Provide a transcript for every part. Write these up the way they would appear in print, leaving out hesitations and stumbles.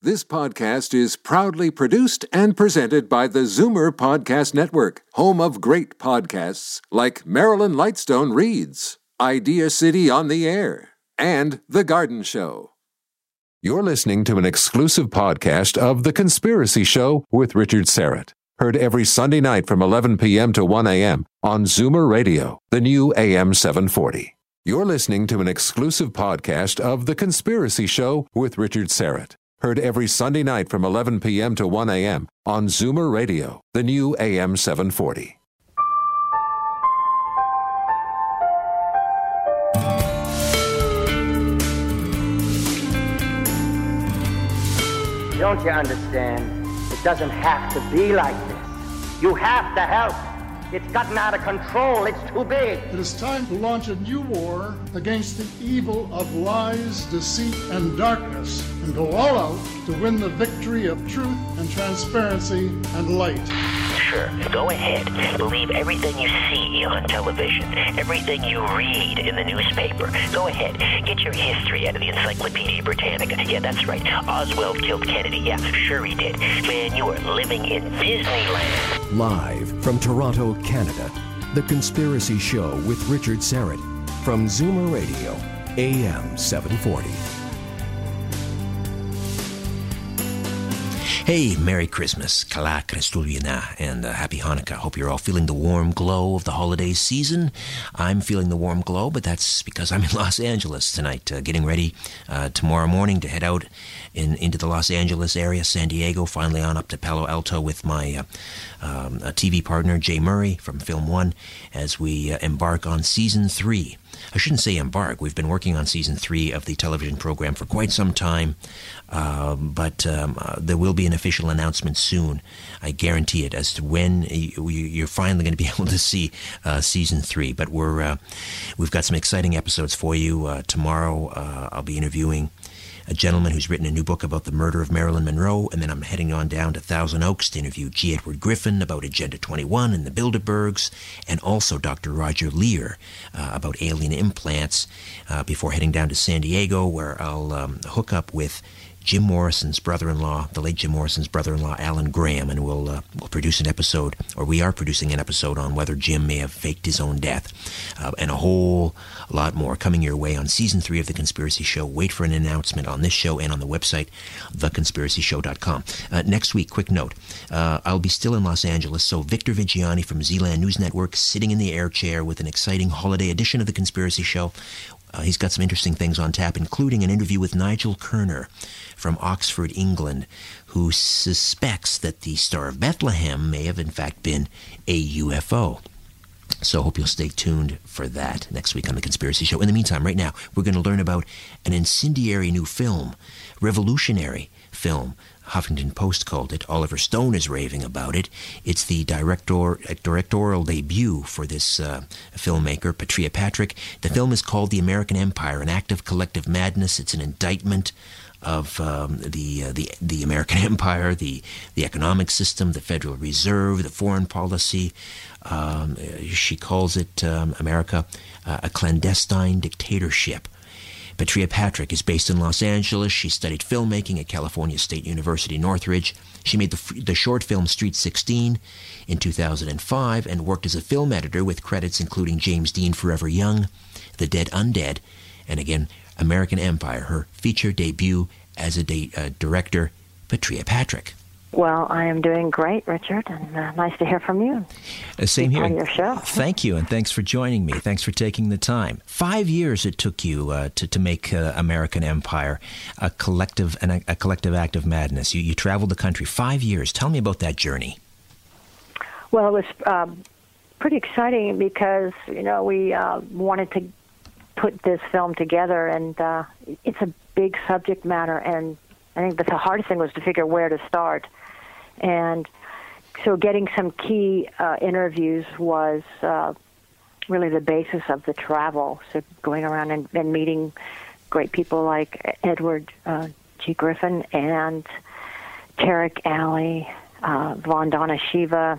This podcast is proudly produced and presented by the Zoomer Podcast Network, home of great podcasts like Marilyn Lightstone Reads, Idea City on the Air, and The Garden Show. You're listening to an exclusive podcast of The Conspiracy Show with Richard Syrett. Heard every Sunday night from 11 p.m. to 1 a.m. on Zoomer Radio, the new AM 740. You're listening to an exclusive podcast of The Conspiracy Show with Richard Syrett. Heard every Sunday night from 11 p.m. to 1 a.m. on Zoomer Radio, the new AM 740. Don't you understand? It doesn't have to be like this. You have to help. It's gotten out of control. It's too big. It is time to launch a new war against the evil of lies, deceit, and darkness, and go all out to win the victory of truth and transparency and light. Sure, go ahead. Believe everything you see on television, everything you read in the newspaper. Go ahead. Get your history out of the Encyclopedia Britannica. Yeah, that's right. Oswald killed Kennedy. Yeah, sure he did. Man, you are living in Disneyland. Live from Toronto, Canada, The Conspiracy Show with Richard Syrett from Zoomer Radio, AM 740. Hey, Merry Christmas, Kala Kristulina, and Happy Hanukkah. Hope you're all feeling the warm glow of the holiday season. I'm feeling the warm glow, but that's because I'm in Los Angeles tonight, getting ready tomorrow morning to head out into the Los Angeles area, San Diego, finally on up to Palo Alto with my TV partner, Jay Murray from Film One, as we embark on Season 3. I shouldn't say embark. We've been working on Season 3 of the television program for quite some time, but there will be an official announcement soon. I guarantee it, as to when you're finally going to be able to see Season 3. But we've got some exciting episodes for you. Tomorrow I'll be interviewing a gentleman who's written a new book about the murder of Marilyn Monroe, and then I'm heading on down to Thousand Oaks to interview G. Edward Griffin about Agenda 21 and the Bilderbergs, and also Dr. Roger Leir about alien implants, before heading down to San Diego, where I'll hook up with Jim Morrison's brother-in-law, the late Jim Morrison's brother-in-law, Alan Graham, and we'll produce an episode, or we are producing an episode on whether Jim may have faked his own death, and a whole lot more coming your way on Season 3 of The Conspiracy Show. Wait for an announcement on this show and on the website, theconspiracyshow.com. Next week, quick note, I'll be still in Los Angeles, so Victor Vigiani from Zealand News Network sitting in the air chair with an exciting holiday edition of The Conspiracy Show. He's got some interesting things on tap, including an interview with Nigel Kerner from Oxford, England, who suspects that the Star of Bethlehem may have in fact been a UFO. So hope you'll stay tuned for that next week on The Conspiracy Show. In the meantime, right now, we're going to learn about an incendiary new film, revolutionary film. Huffington Post called it. Oliver Stone is raving about it. It's the directorial debut for this filmmaker, Petria Patrick. The film is called The American Empire, an act of collective madness. It's an indictment of the American empire, the economic system, the Federal Reserve, the foreign policy. She calls it, America, a clandestine dictatorship. Petria Patrick is based in Los Angeles. She studied filmmaking at California State University, Northridge. She made the short film Street 16 in 2005 and worked as a film editor with credits including James Dean, Forever Young, The Dead Undead, and again, American Empire, her feature debut as a director, Petria Patrick. Well, I am doing great, Richard, and nice to hear from you. Same here. On your show. Thank you, and thanks for joining me. Thanks for taking the time. 5 years it took you to make American Empire a collective act of madness. You traveled the country 5 years. Tell me about that journey. Well, it was pretty exciting because we wanted to put this film together, and it's a big subject matter, and I think that the hardest thing was to figure where to start. And so getting some key interviews was really the basis of the travel. So going around and meeting great people like Edward G. Griffin and Tarek Ali, Vandana Shiva,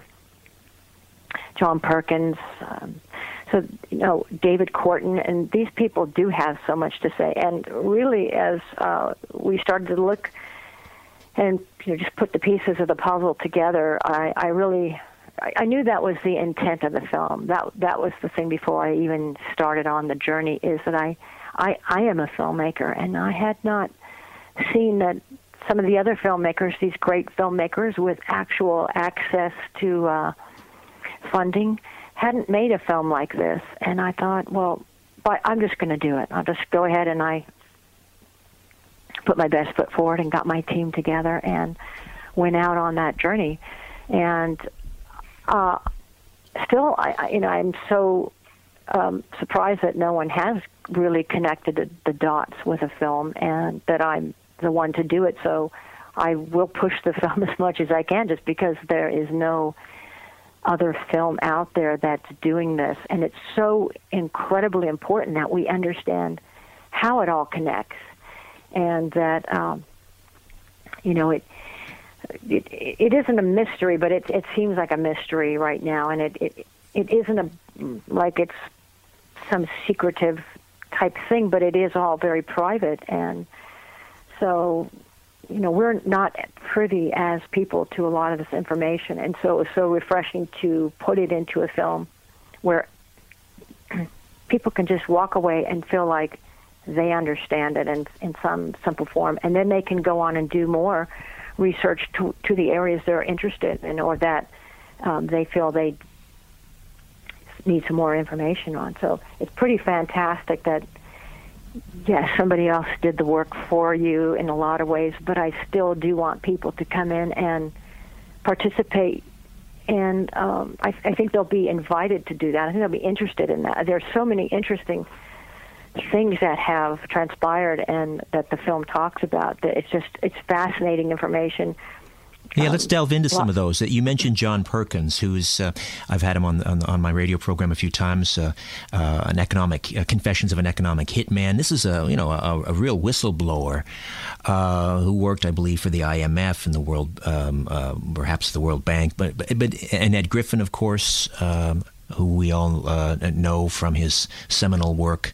John Perkins, so, David Corton, and these people do have so much to say. And really, as we started to look and just put the pieces of the puzzle together, I knew that was the intent of the film. That was the thing before I even started on the journey, is that I am a filmmaker, and I had not seen that some of the other filmmakers, these great filmmakers with actual access to funding, hadn't made a film like this. And I thought, well, I'm just going to do it. I'll just go ahead, and I put my best foot forward and got my team together and went out on that journey. And still, I'm so surprised that no one has really connected the dots with a film, and that I'm the one to do it. So I will push the film as much as I can, just because there is no other film out there that's doing this. And it's so incredibly important that we understand how it all connects, and that it isn't a mystery, but it seems like a mystery right now, and it isn't like it's some secretive type thing, but it is all very private. And so, we're not privy as people to a lot of this information, and so it was so refreshing to put it into a film where people can just walk away and feel like they understand it in some simple form, and then they can go on and do more research to the areas they're interested in, or that they feel they need some more information on. So it's pretty fantastic that, yes, somebody else did the work for you in a lot of ways, but I still do want people to come in and participate. And I think they'll be invited to do that. I think they'll be interested in that. There's so many interesting things that have transpired and that the film talks about, that it's fascinating information. Yeah, let's delve into some of those. You mentioned John Perkins, who's I've had him on my radio program a few times. An economic Confessions of an Economic Hitman. This is a real whistleblower who worked, I believe, for the IMF and the World, perhaps the World Bank, but and Ed Griffin, of course, who we all know from his seminal work,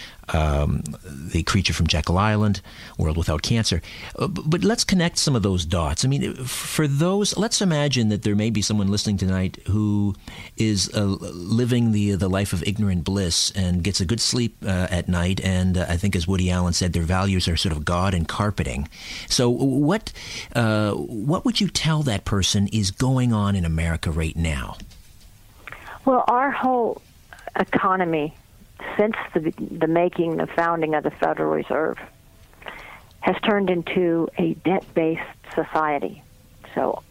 The Creature from Jekyll Island, World Without Cancer. But let's connect some of those dots. I mean, for those, let's imagine that there may be someone listening tonight who is living the life of ignorant bliss and gets a good sleep at night, and I think, as Woody Allen said, their values are sort of God and carpeting. So what would you tell that person is going on in America right now? Well, our whole economy, since the founding of the Federal Reserve, has turned into a debt-based society. So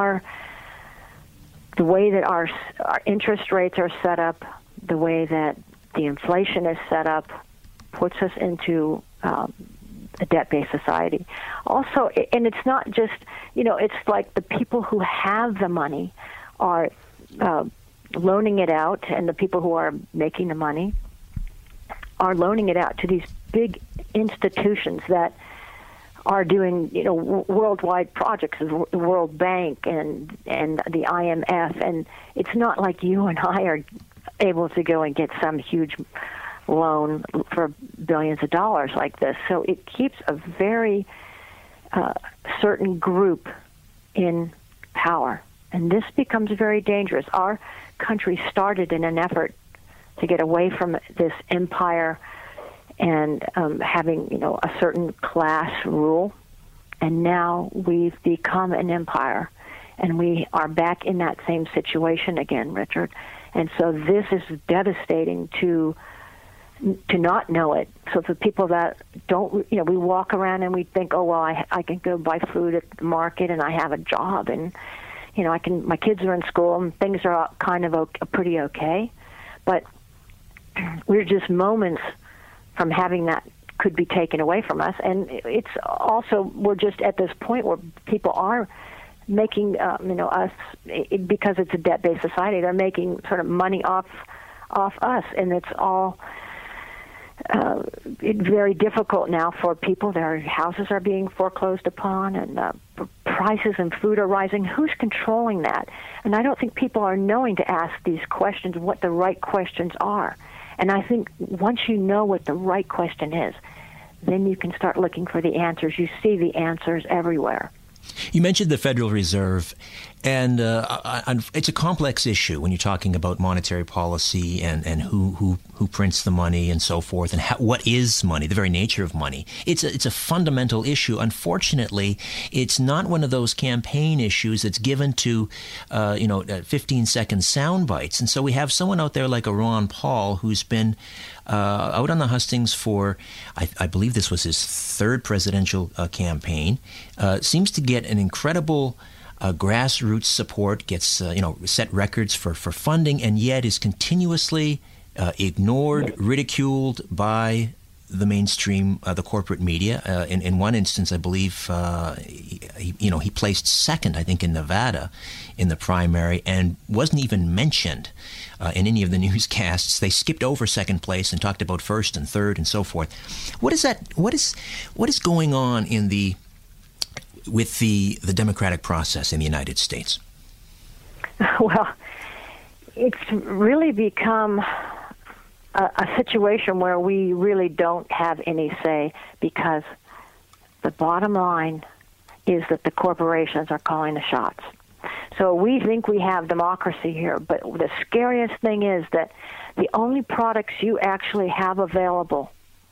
the way that our interest rates are set up, the way that the inflation is set up, puts us into a debt-based society. Also, and it's not just, it's like the people who have the money are loaning it out, and the people who are making the money are loaning it out to these big institutions that are doing, worldwide projects, the World Bank and the IMF, and it's not like you and I are able to go and get some huge loan for billions of dollars like this. So it keeps a very certain group in power, and this becomes very dangerous. Our country started in an effort to get away from this empire and having, a certain class rule. And now we've become an empire, and we are back in that same situation again, Richard. And so this is devastating to not know it. So for people that don't, we walk around and we think, oh, well, I can go buy food at the market, and I have a job, and, my kids are in school, and things are kind of pretty okay. But we're just moments from having that could be taken away from us. And it's also, we're just at this point where people are making, us, because it's a debt-based society, they're making sort of money off us. And it's all very difficult now for people. Their houses are being foreclosed upon, and prices and food are rising. Who's controlling that? And I don't think people are knowing to ask these questions, what the right questions are. And I think once you know what the right question is, then you can start looking for the answers. You see the answers everywhere. You mentioned the Federal Reserve, and it's a complex issue when you're talking about monetary policy and who prints the money and so forth, and what is money, the very nature of money. It's a fundamental issue. Unfortunately, it's not one of those campaign issues that's given to 15-second sound bites. And so we have someone out there like a Ron Paul who's been out on the hustings for, I believe this was his third presidential campaign, seems to get an incredible grassroots support, gets set records for funding, and yet is continuously ignored, ridiculed by the mainstream, the corporate media. In one instance, I believe he placed second, I think, in Nevada in the primary, and wasn't even mentioned in any of the newscasts. They skipped over second place and talked about first and third and so forth. What is that? What is going on with the democratic process in the United States? Well, it's really become a situation where we really don't have any say, because the bottom line is that the corporations are calling the shots. So we think we have democracy here, but the scariest thing is that the only products you actually have available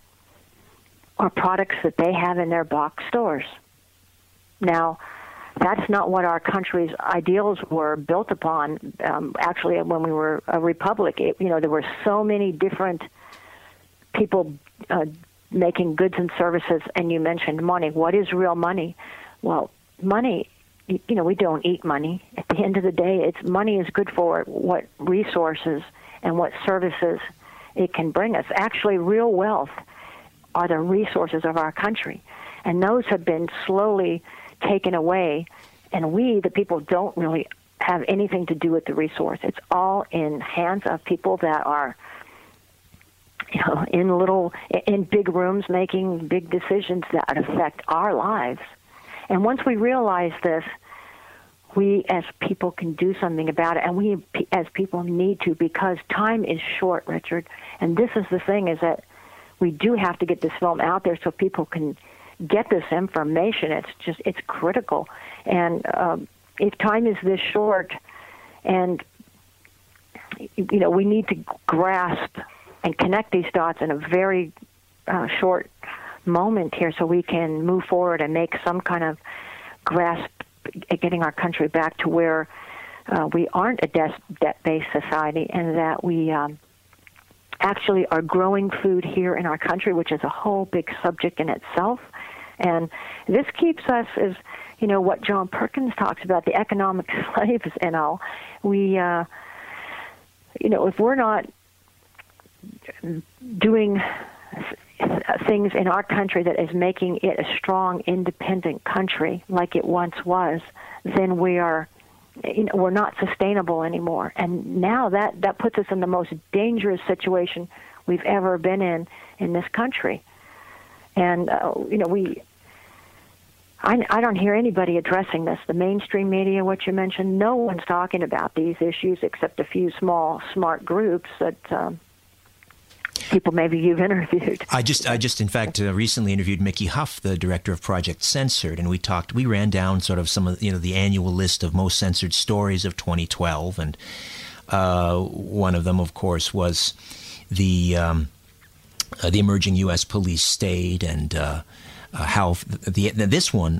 are products that they have in their box stores. Now, that's not what our country's ideals were built upon. Actually, when we were a republic, there were so many different people making goods and services, and you mentioned money. What is real money? Well, money, we don't eat money. At the end of the day, money is good for what resources and what services it can bring us. Actually, real wealth are the resources of our country, and those have been slowly taken away, and we, the people, don't really have anything to do with the resource. It's all in hands of people that are, in big rooms making big decisions that affect our lives. And once we realize this, we as people can do something about it, and we as people need to, because time is short, Richard. And this is the thing, is that we do have to get this film out there so people can get this information. It's critical. And if time is this short, and we need to grasp and connect these dots in a very short moment here, so we can move forward and make some kind of grasp at getting our country back to where we aren't a debt-based society, and that we actually are growing food here in our country, which is a whole big subject in itself. And this keeps us, as what John Perkins talks about, the economic slaves and all. We, if we're not doing things in our country that is making it a strong, independent country like it once was, then we're not sustainable anymore. And now that puts us in the most dangerous situation we've ever been in this country. And I don't hear anybody addressing this. The mainstream media, what you mentioned, no one's talking about these issues except a few small, smart groups that people maybe you've interviewed. I just in fact recently interviewed Mickey Huff, the director of Project Censored, and we ran down sort of some of the annual list of most censored stories of 2012, and one of them, of course, was the emerging U.S. police state, and how this one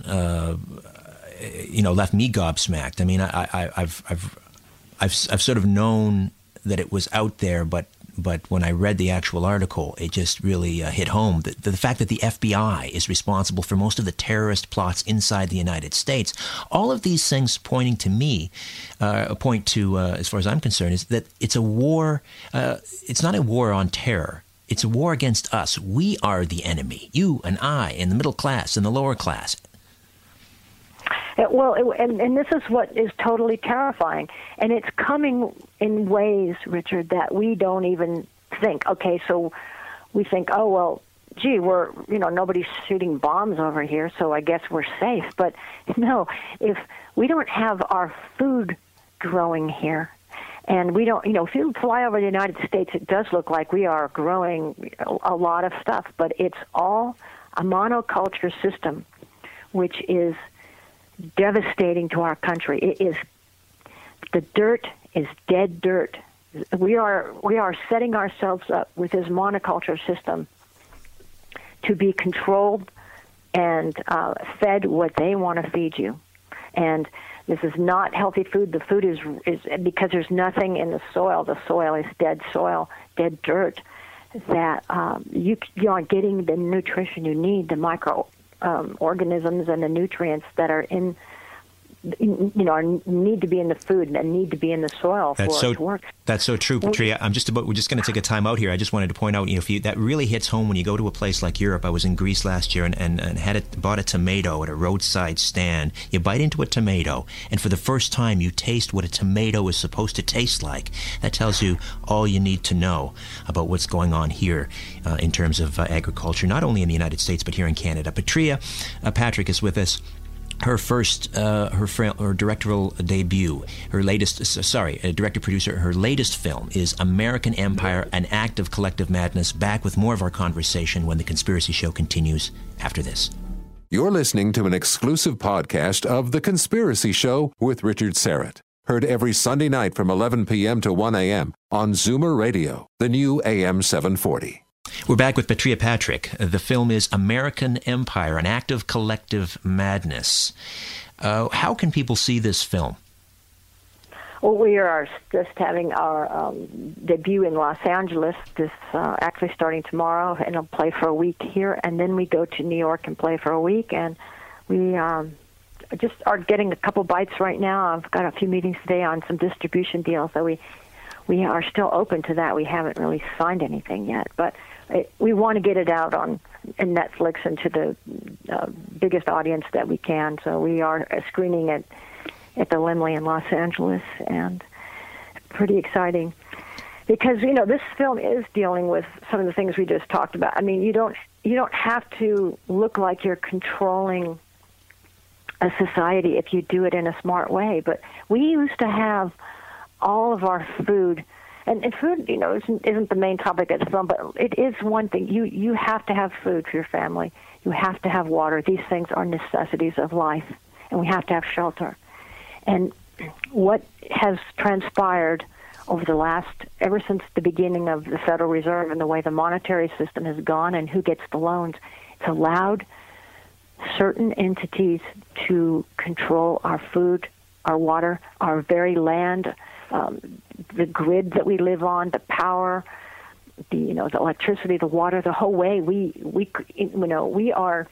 left me gobsmacked. I mean, I've sort of known that it was out there, but when I read the actual article, it just really hit home. The fact that the FBI is responsible for most of the terrorist plots inside the United States, all of these things point to, as far as I'm concerned, is that it's a war. It's not a war on terror. It's a war against us. We are the enemy. You and I, and the middle class and the lower class. Well, and this is what is totally terrifying. And it's coming in ways, Richard, that we don't even think. Okay, so we think, oh, well, gee, nobody's shooting bombs over here, so I guess we're safe. But no, if we don't have our food growing here, and we don't, if you fly over the United States, it does look like we are growing a lot of stuff, but it's all a monoculture system, which is devastating to our country. The dirt is dead dirt. We are setting ourselves up with this monoculture system to be controlled and fed what they want to feed you. And this is not healthy food. The food is because there's nothing in the soil. The soil is dead soil, dead dirt, that you aren't getting the nutrition you need, the micro organisms and the nutrients that are in, need to be in the food and need to be in the soil for it to work. That's so true, Patria. We're just going to take a time out here. I just wanted to point out, that really hits home when you go to a place like Europe. I was in Greece last year and bought a tomato at a roadside stand. You bite into a tomato, and for the first time, you taste what a tomato is supposed to taste like. That tells you all you need to know about what's going on here in terms of agriculture, not only in the United States, but here in Canada. Patria Patrick is with us. Her first, her directorial debut, director-producer, her latest film is American Empire, An Act of Collective Madness. Back with more of our conversation when The Conspiracy Show continues after this. You're listening to an exclusive podcast of The Conspiracy Show with Richard Syrett. Heard every Sunday night from 11 p.m. to 1 a.m. on Zoomer Radio, the new AM 740. We're back with Patria Patrick. The film is American Empire, An Act of Collective Madness. How can people see this film? Well, we are just having our debut in Los Angeles, actually starting tomorrow, and it'll play for a week here, and then we go to New York and play for a week, and we just are getting a couple bites right now. I've got a few meetings today on some distribution deals, so we are still open to that. We haven't really signed anything yet, but we want to get it out on Netflix and to the biggest audience that we can. So we are screening it at the Laemmle in Los Angeles, and pretty exciting because this film is dealing with some of the things we just talked about. I mean, you don't have to look like you're controlling a society if you do it in a smart way. But we used to have all of our food. And food, isn't the main topic of the film, but it is one thing. You have to have food for your family. You have to have water. These things are necessities of life, and we have to have shelter. And what has transpired ever since the beginning of the Federal Reserve and the way the monetary system has gone and who gets the loans, it's allowed certain entities to control our food, our water, our very land, the grid that we live on, the power, the electricity, the water, the whole way we are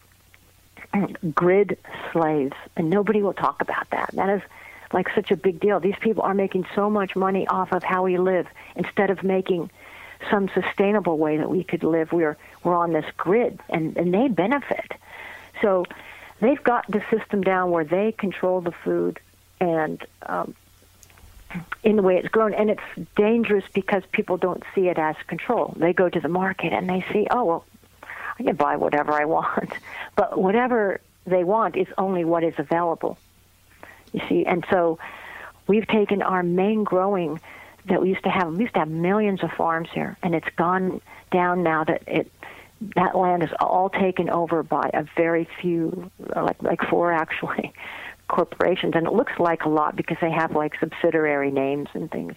grid slaves, and nobody will talk about that. That is like such a big deal. These people are making so much money off of how we live instead of making some sustainable way that we could live. We're on this grid, and they benefit. So they've got the system down where they control the food and in the way it's grown, and it's dangerous because people don't see it as control. They go to the market and they see, oh, well, I can buy whatever I want. But whatever they want is only what is available, you see. And so we've taken our main growing that we used to have. We used to have millions of farms here, and it's gone down now that that land is all taken over by a very few, like 4 actually, corporations, and it looks like a lot because they have like subsidiary names and things,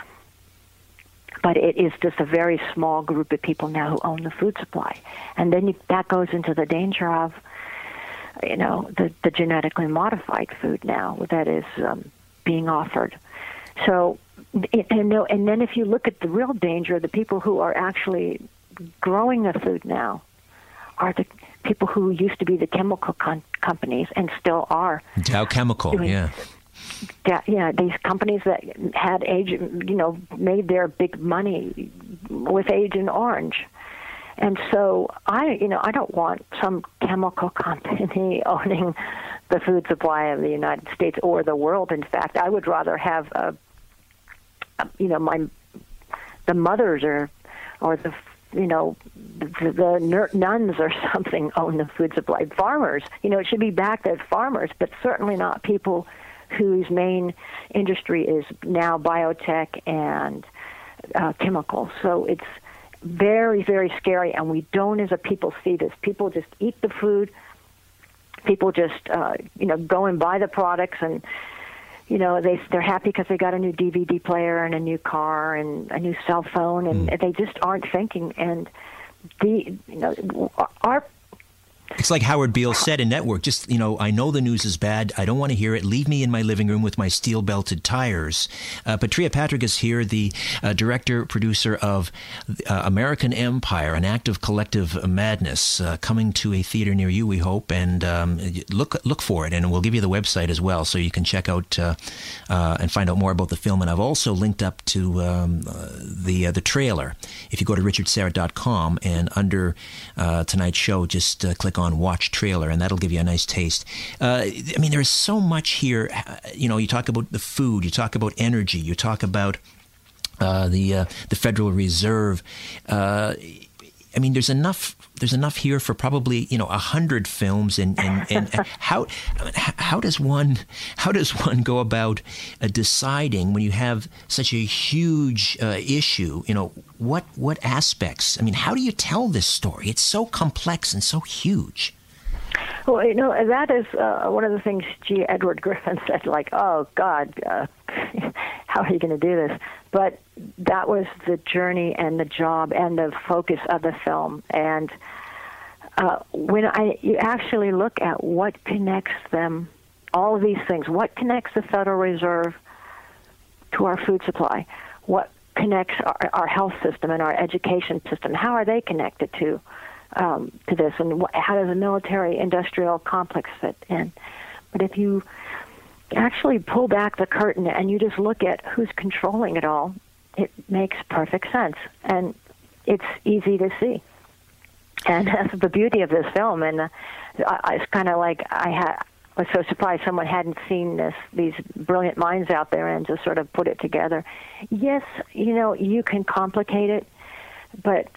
but it is just a very small group of people now who own the food supply, and then that goes into the danger of the genetically modified food now that is being offered. So and then if you look at the real danger, the people who are actually growing the food now are the people who used to be the chemical companies and still are. Dow Chemical, yeah. These companies that had made their big money with Agent Orange. And so I don't want some chemical company owning the food supply of the United States or the world. In fact, I would rather have the mothers or the nuns or something own the food supply. Farmers, it should be backed as farmers, but certainly not people whose main industry is now biotech and chemicals. So it's very, very scary, and we don't as a people see this. People just eat the food, people just, go and buy the products, and, they're happy because they got a new DVD player and a new car and a new cell phone, and they just aren't thinking. And it's like Howard Beale said in Network, just, I know the news is bad. I don't want to hear it. Leave me in my living room with my steel-belted tires. Petria Patrick is here, the director, producer of American Empire, an act of collective madness, coming to a theater near you, we hope. And look for it, and we'll give you the website as well, so you can check out and find out more about the film. And I've also linked up to the trailer. If you go to richardsyrett.com and under tonight's show, just click on Watch Trailer, and that'll give you a nice taste. There's so much here. You talk about the food, you talk about energy, you talk about the Federal Reserve. There's enough here for probably 100 films. And how does one go about deciding when you have such a huge issue? What aspects? How do you tell this story? It's so complex and so huge. Well, that is one of the things G. Edward Griffin said, like, oh, God, how are you going to do this? But that was the journey and the job and the focus of the film. And when you actually look at what connects them, all of these things, what connects the Federal Reserve to our food supply, what connects our health system and our education system, how are they connected to this, and how does the military-industrial complex fit in? But if you actually pull back the curtain and you just look at who's controlling it all, it makes perfect sense, and it's easy to see. And that's the beauty of this film. And it's kind of like I was so surprised someone hadn't seen these brilliant minds out there and just sort of put it together. Yes, you can complicate it, but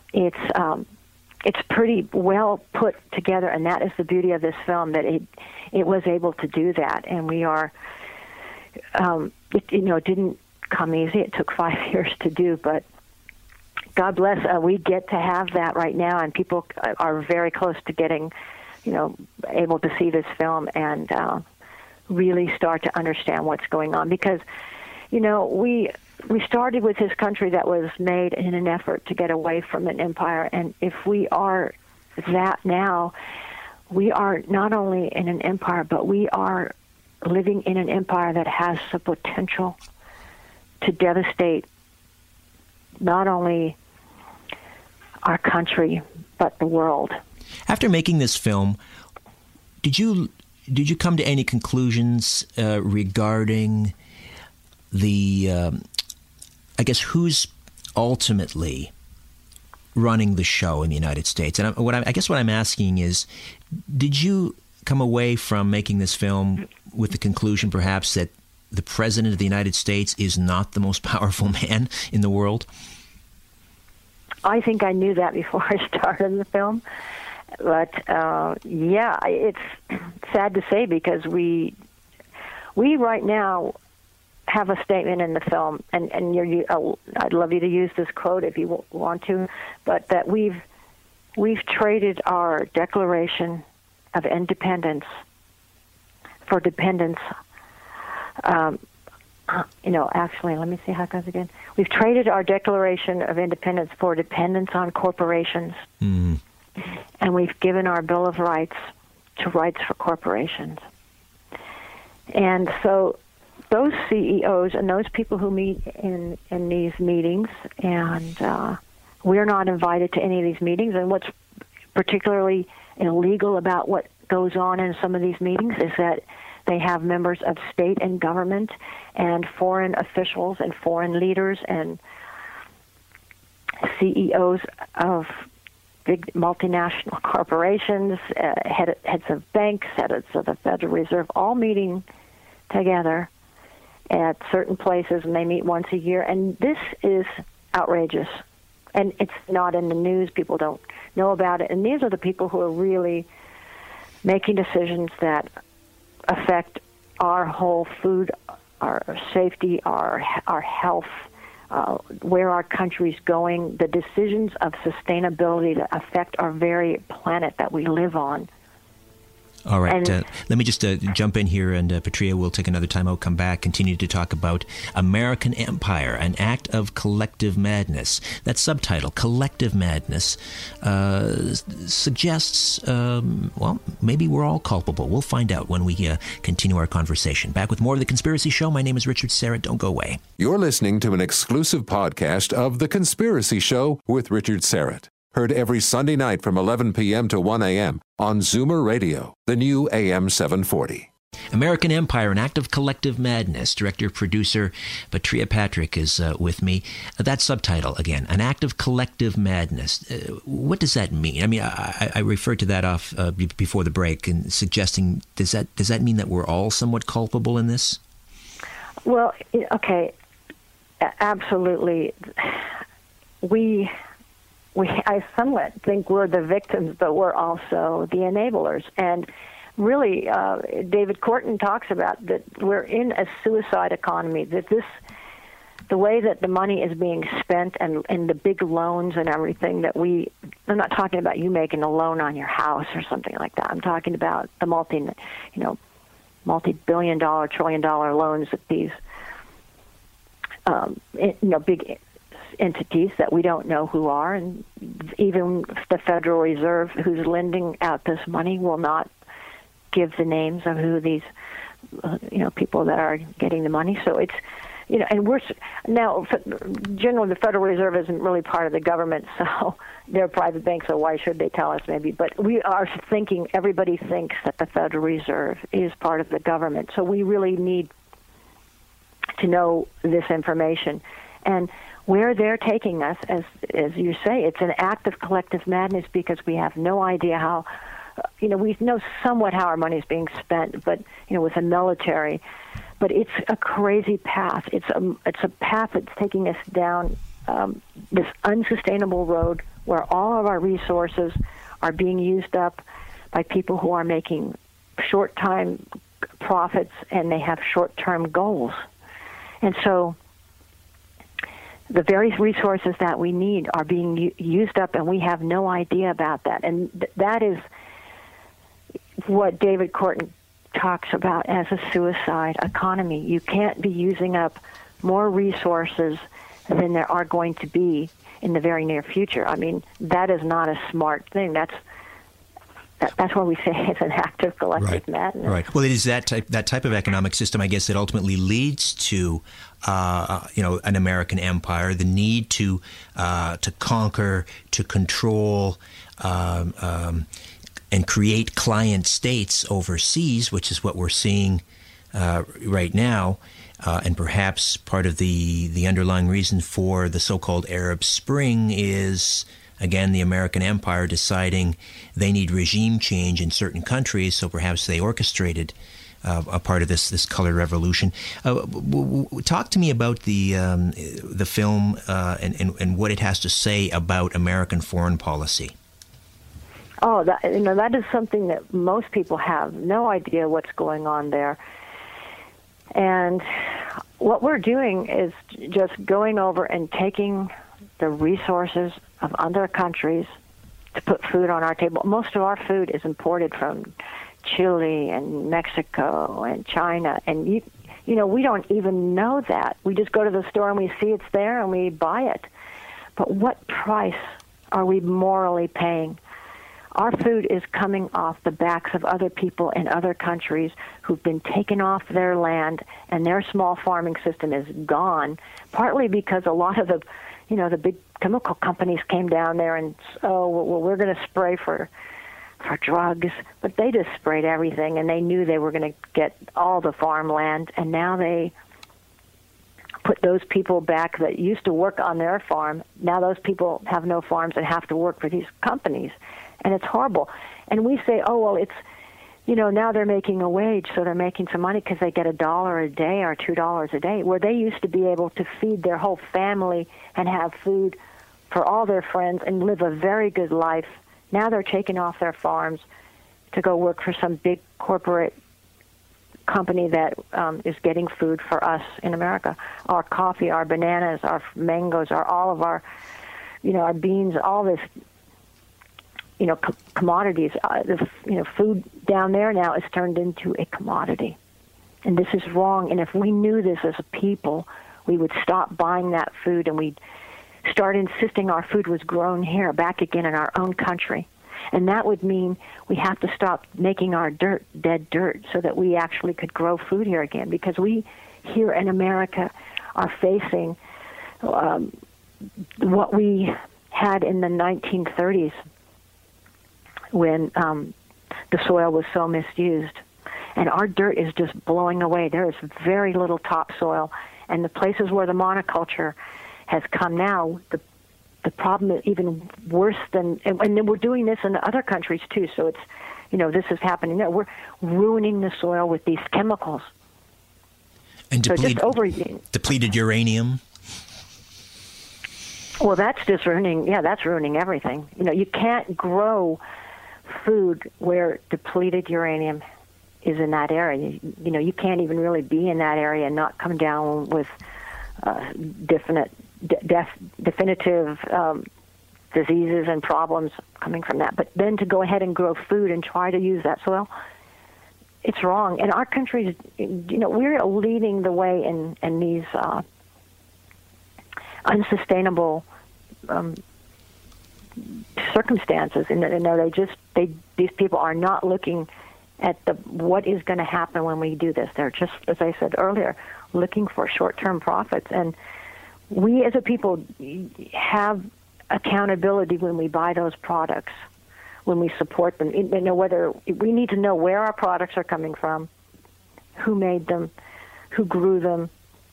it's pretty well put together, and that is the beauty of this film, that it was able to do that. And we are, it didn't come easy. It took 5 years to do, but God bless, we get to have that right now, and people are very close to getting, able to see this film and really start to understand what's going on. Because, we started with this country that was made in an effort to get away from an empire, and if we are that now, we are not only in an empire, but we are living in an empire that has the potential to devastate not only our country, but the world. After making this film, did you come to any conclusions regarding the, who's ultimately running the show in the United States? And what I'm asking is, did you come away from making this film with the conclusion, perhaps, that the President of the United States is not the most powerful man in the world? I think I knew that before I started the film. But, it's sad to say, because we right now have a statement in the film, and I'd love you to use this quote if you want to, but that we've traded our Declaration of Independence for dependence. Actually, let me see how it goes again. We've traded our Declaration of Independence for dependence on corporations. Mm. And we've given our Bill of Rights to rights for corporations. And so those CEOs and those people who meet in these meetings, and we're not invited to any of these meetings, and what's particularly illegal about what goes on in some of these meetings is that they have members of state and government and foreign officials and foreign leaders and CEOs of big multinational corporations, heads of banks, heads of the Federal Reserve, all meeting together at certain places, and they meet once a year. And this is outrageous. And it's not in the news. People don't know about it. And these are the people who are really making decisions that affect our whole food, our safety, our health, where our country's going, the decisions of sustainability that affect our very planet that we live on. All right. Let me just jump in here, and Patria will take another time out, come back, continue to talk about American Empire, an act of collective madness. That subtitle, Collective Madness, suggests, well, maybe we're all culpable. We'll find out when we continue our conversation. Back with more of The Conspiracy Show. My name is Richard Syrett. Don't go away. You're listening to an exclusive podcast of The Conspiracy Show with Richard Syrett. Heard every Sunday night from 11 p.m. to 1 a.m. on Zoomer Radio, the new AM 740. American Empire, an act of collective madness. Director-producer Patria Patrick is with me. That subtitle, again, an act of collective madness. What does that mean? I mean, I referred to that off before the break, and suggesting, does that mean that we're all somewhat culpable in this? Well, okay, absolutely. I somewhat think we're the victims, but we're also the enablers. And really, David Korten talks about that we're in a suicide economy, that the way that the money is being spent and the big loans and everything I'm not talking about you making a loan on your house or something like that. I'm talking about the multi-billion-dollar, trillion-dollar loans that these, big entities that we don't know who are, and even the Federal Reserve, who's lending out this money, will not give the names of who these, people that are getting the money. So it's, and we're now generally the Federal Reserve isn't really part of the government, so they're a private bank. So why should they tell us? Maybe, but we are thinking. Everybody thinks that the Federal Reserve is part of the government. So we really need to know this information. And where they're taking us, as you say, it's an act of collective madness because we have no idea how, we know somewhat how our money is being spent, but, with the military. But it's a crazy path. It's a path that's taking us down this unsustainable road where all of our resources are being used up by people who are making short-time profits, and they have short-term goals. And so the very resources that we need are being used up, and we have no idea about that. And that is what David Korten talks about as a suicide economy. You can't be using up more resources than there are going to be in the very near future. I mean, that is not a smart thing. That's why we say it's an act of collective madness. Right. Well, it is that type of economic system, I guess, that ultimately leads to, an American empire, the need to conquer, to control, and create client states overseas, which is what we're seeing right now. And perhaps part of the underlying reason for the so-called Arab Spring is, again, the American empire deciding they need regime change in certain countries, so perhaps they orchestrated a part of this color revolution. Talk to me about the film and what it has to say about American foreign policy. Oh, that is something that most people have no idea what's going on there. And what we're doing is just going over and taking the resources of other countries to put food on our table. Most of our food is imported from Chile and Mexico and China, and we don't even know that. We just go to the store and we see it's there and we buy it. But what price are we morally paying? Our food is coming off the backs of other people in other countries who've been taken off their land, and their small farming system is gone, partly because a lot of the big chemical companies came down there and, we're going to spray for drugs. But they just sprayed everything, and they knew they were going to get all the farmland, and now they put those people back that used to work on their farm. Now those people have no farms and have to work for these companies. And it's horrible. And we say, it's, now they're making a wage, so they're making some money because they get $1 a day or $2 a day, where they used to be able to feed their whole family and have food for all their friends and live a very good life. Now they're taking off their farms to go work for some big corporate company that is getting food for us in America. Our coffee, our bananas, our mangoes, all of our, our beans, all this commodities. Food down there now is turned into a commodity. And this is wrong. And if we knew this as a people, we would stop buying that food and we'd start insisting our food was grown here, back again in our own country. And that would mean we have to stop making our dirt dead dirt so that we actually could grow food here again. Because we here in America are facing what we had in the 1930s when the soil was so misused. And our dirt is just blowing away. There is very little topsoil. And the places where the monoculture has come now, the problem is even worse than, and we're doing this in other countries too. So it's, this is happening there. We're ruining the soil with these chemicals. And depleted uranium. Well, that's just that's ruining everything. You can't grow food where depleted uranium is in that area. You can't even really be in that area and not come down with definitive diseases and problems coming from that. But then to go ahead and grow food and try to use that soil, it's wrong. And our country's, we're leading the way in these unsustainable circumstances. And these people are not looking at what is going to happen when we do this. They're just, as I said earlier, looking for short-term profits. And we as a people have accountability when we buy those products, when we support them. Whether we need to know where our products are coming from, who made them, who grew them,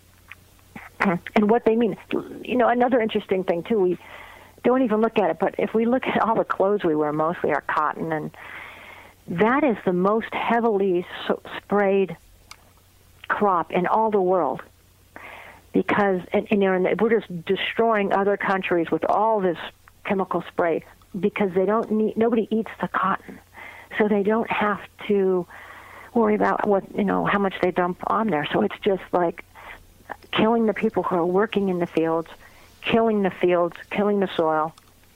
and what they mean. Another interesting thing too, we don't even look at it, but if we look at all the clothes we wear, mostly are cotton, and that is the most heavily sprayed crop in all the world. Because we're just destroying other countries with all this chemical spray because nobody eats the cotton, so they don't have to worry about how much they dump on there. So it's just like killing the people who are working in the fields, killing the soil.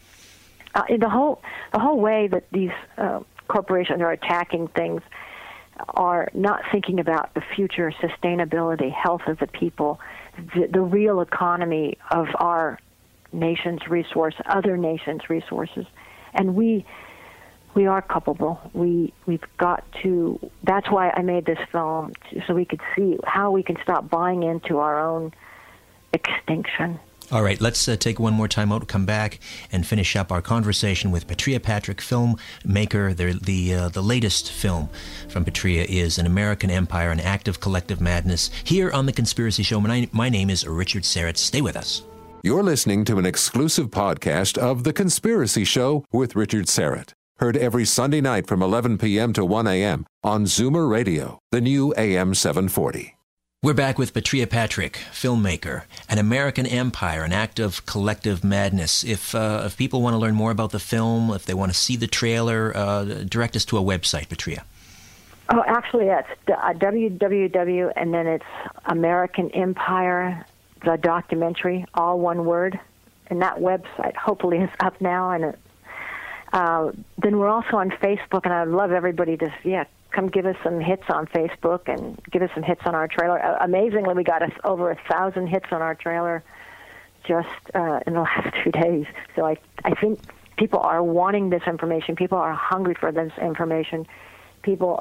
The whole way that these corporations are attacking things are not thinking about the future sustainability, health of the people, the real economy of our nation's resource, other nations' resources. And we are culpable. We've got to. That's why I made this film, so we could see how we can stop buying into our own extinction. All right, let's take one more time out, come back, and finish up our conversation with Petrea Patrick, filmmaker. The latest film from Petrea is An American Empire, An Act of Collective Madness, here on The Conspiracy Show. My name is Richard Syrett. Stay with us. You're listening to an exclusive podcast of The Conspiracy Show with Richard Syrett. Heard every Sunday night from 11 p.m. to 1 a.m. on Zoomer Radio, the new AM 740. We're back with Petrea Patrick, filmmaker, An American Empire, An Act of Collective Madness. If people want to learn more about the film, if they want to see the trailer, direct us to a website, Petrea. Oh, actually, it's www, and then it's American Empire, the documentary, all one word. And that website hopefully is up now. And then we're also on Facebook, and I'd love everybody to, come give us some hits on Facebook and give us some hits on our trailer. Amazingly, we got over 1,000 hits on our trailer just in the last 2 days. So I think people are wanting this information. People are hungry for this information. People,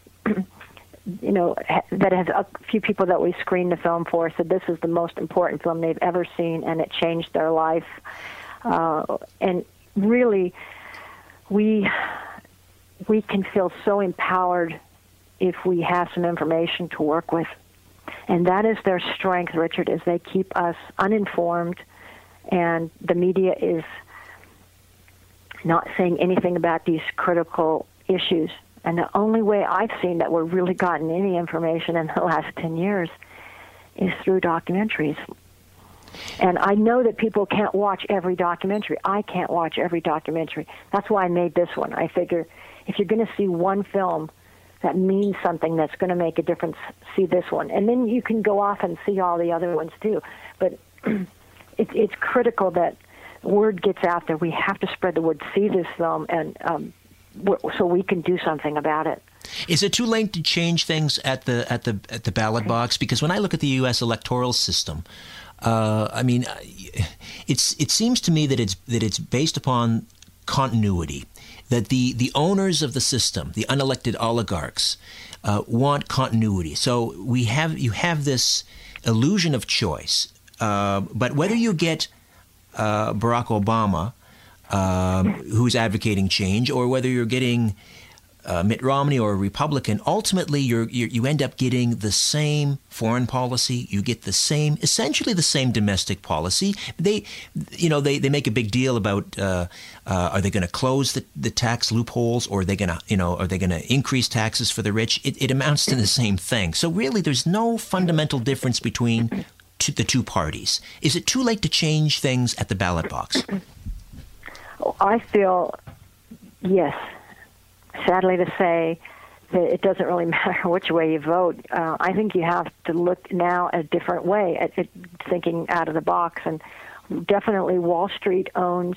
that has a few people that we screened the film for said this is the most important film they've ever seen, and it changed their life. And really, we can feel so empowered if we have some information to work with. And that is their strength, Richard, is they keep us uninformed, and the media is not saying anything about these critical issues. And the only way I've seen that we're really gotten any information in the last 10 years is through documentaries. And I know that people can't watch every documentary. I can't watch every documentary. That's why I made this one. I figure if you're going to see one film that means something that's going to make a difference, see this one. And then you can go off and see all the other ones too. But it's critical that word gets out there. We have to spread the word, see this film, and so we can do something about it. Is it too late to change things at the ballot box? Because when I look at the U.S. electoral system, it seems to me that it's based upon continuity. That the owners of the system, the unelected oligarchs, want continuity. So you have this illusion of choice. But whether you get Barack Obama, who's advocating change, or whether you're getting Mitt Romney or a Republican, ultimately you end up getting the same foreign policy. You get essentially the same domestic policy. They make a big deal about are they going to close the tax loopholes, or are they going to increase taxes for the rich? It amounts to the same thing. So really, there's no fundamental difference between the two parties. Is it too late to change things at the ballot box? I feel yes. Sadly to say that it doesn't really matter which way you vote. I think you have to look now a different way at thinking out of the box. And definitely Wall Street owns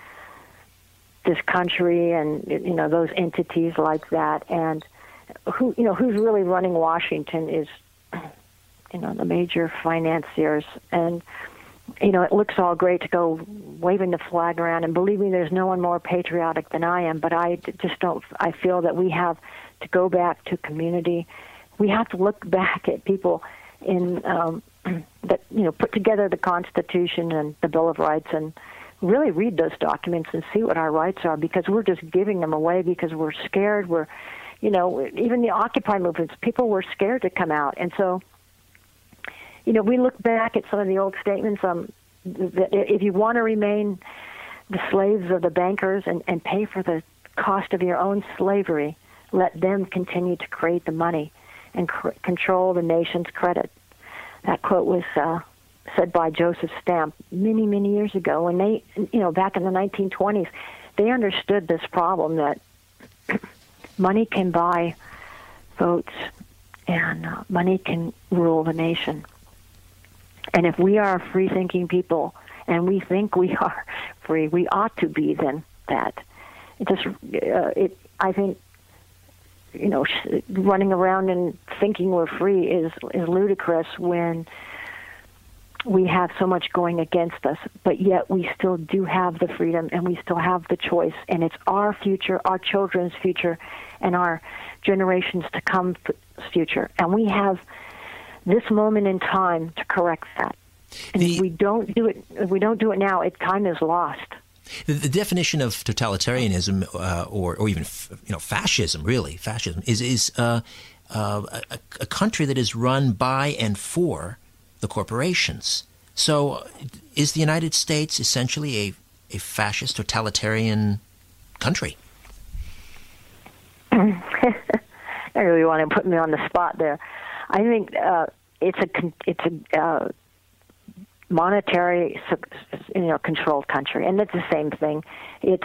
this country and, those entities like that. And who's really running Washington is, the major financiers. And, it looks all great to go waving the flag around, and believe me, there's no one more patriotic than I am, but I just don't, I feel that we have to go back to community. We have to look back at people in that, put together the Constitution and the Bill of Rights and really read those documents and see what our rights are, because we're just giving them away because we're scared. We're, even the Occupy movements, people were scared to come out. And so, we look back at some of the old statements that if you want to remain the slaves of the bankers and pay for the cost of your own slavery, let them continue to create the money and control the nation's credit. That quote was said by Joseph Stamp many, many years ago. When they, back in the 1920s, they understood this problem that money can buy votes and money can rule the nation. And if we are free-thinking people, and we think we are free, we ought to be then that. I think, running around and thinking we're free is ludicrous when we have so much going against us. But yet we still do have the freedom, and we still have the choice. And it's our future, our children's future, and our generations to come's future. And we have this moment in time to correct that. And if we don't do it now, time is lost. The definition of totalitarianism, or even fascism, is a country that is run by and for the corporations. So, is the United States essentially a fascist, totalitarian country? I really want to put me on the spot there. I think it's a monetary, controlled country, and it's the same thing. It's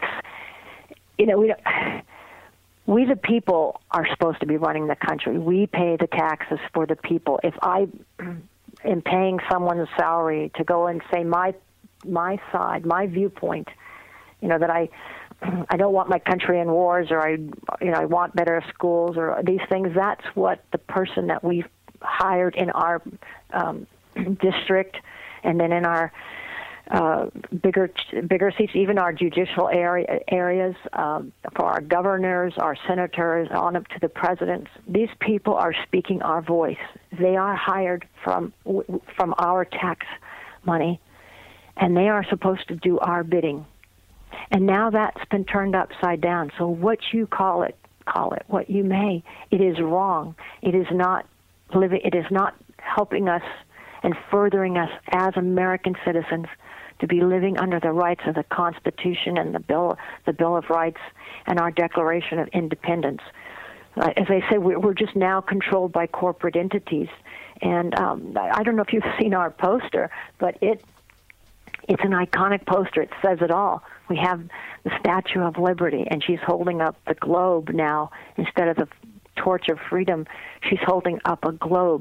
we the people are supposed to be running the country. We pay the taxes for the people. If I am paying someone's salary to go and say my side, my viewpoint, that I don't want my country in wars, or I want better schools, or these things. That's what the person that we've hired in our district, and then in our bigger seats, even our judicial areas, for our governors, our senators, on up to the presidents. These people are speaking our voice. They are hired from our tax money, and they are supposed to do our bidding. And now that's been turned upside down. So what you call it what you may. It is wrong. It is not living. It is not helping us and furthering us as American citizens to be living under the rights of the Constitution and the Bill of Rights and our Declaration of Independence. As I say, we're just now controlled by corporate entities. And I don't know if you've seen our poster, but it's an iconic poster. It says it all. We have the Statue of Liberty, and she's holding up the globe now. Instead of the torch of freedom, she's holding up a globe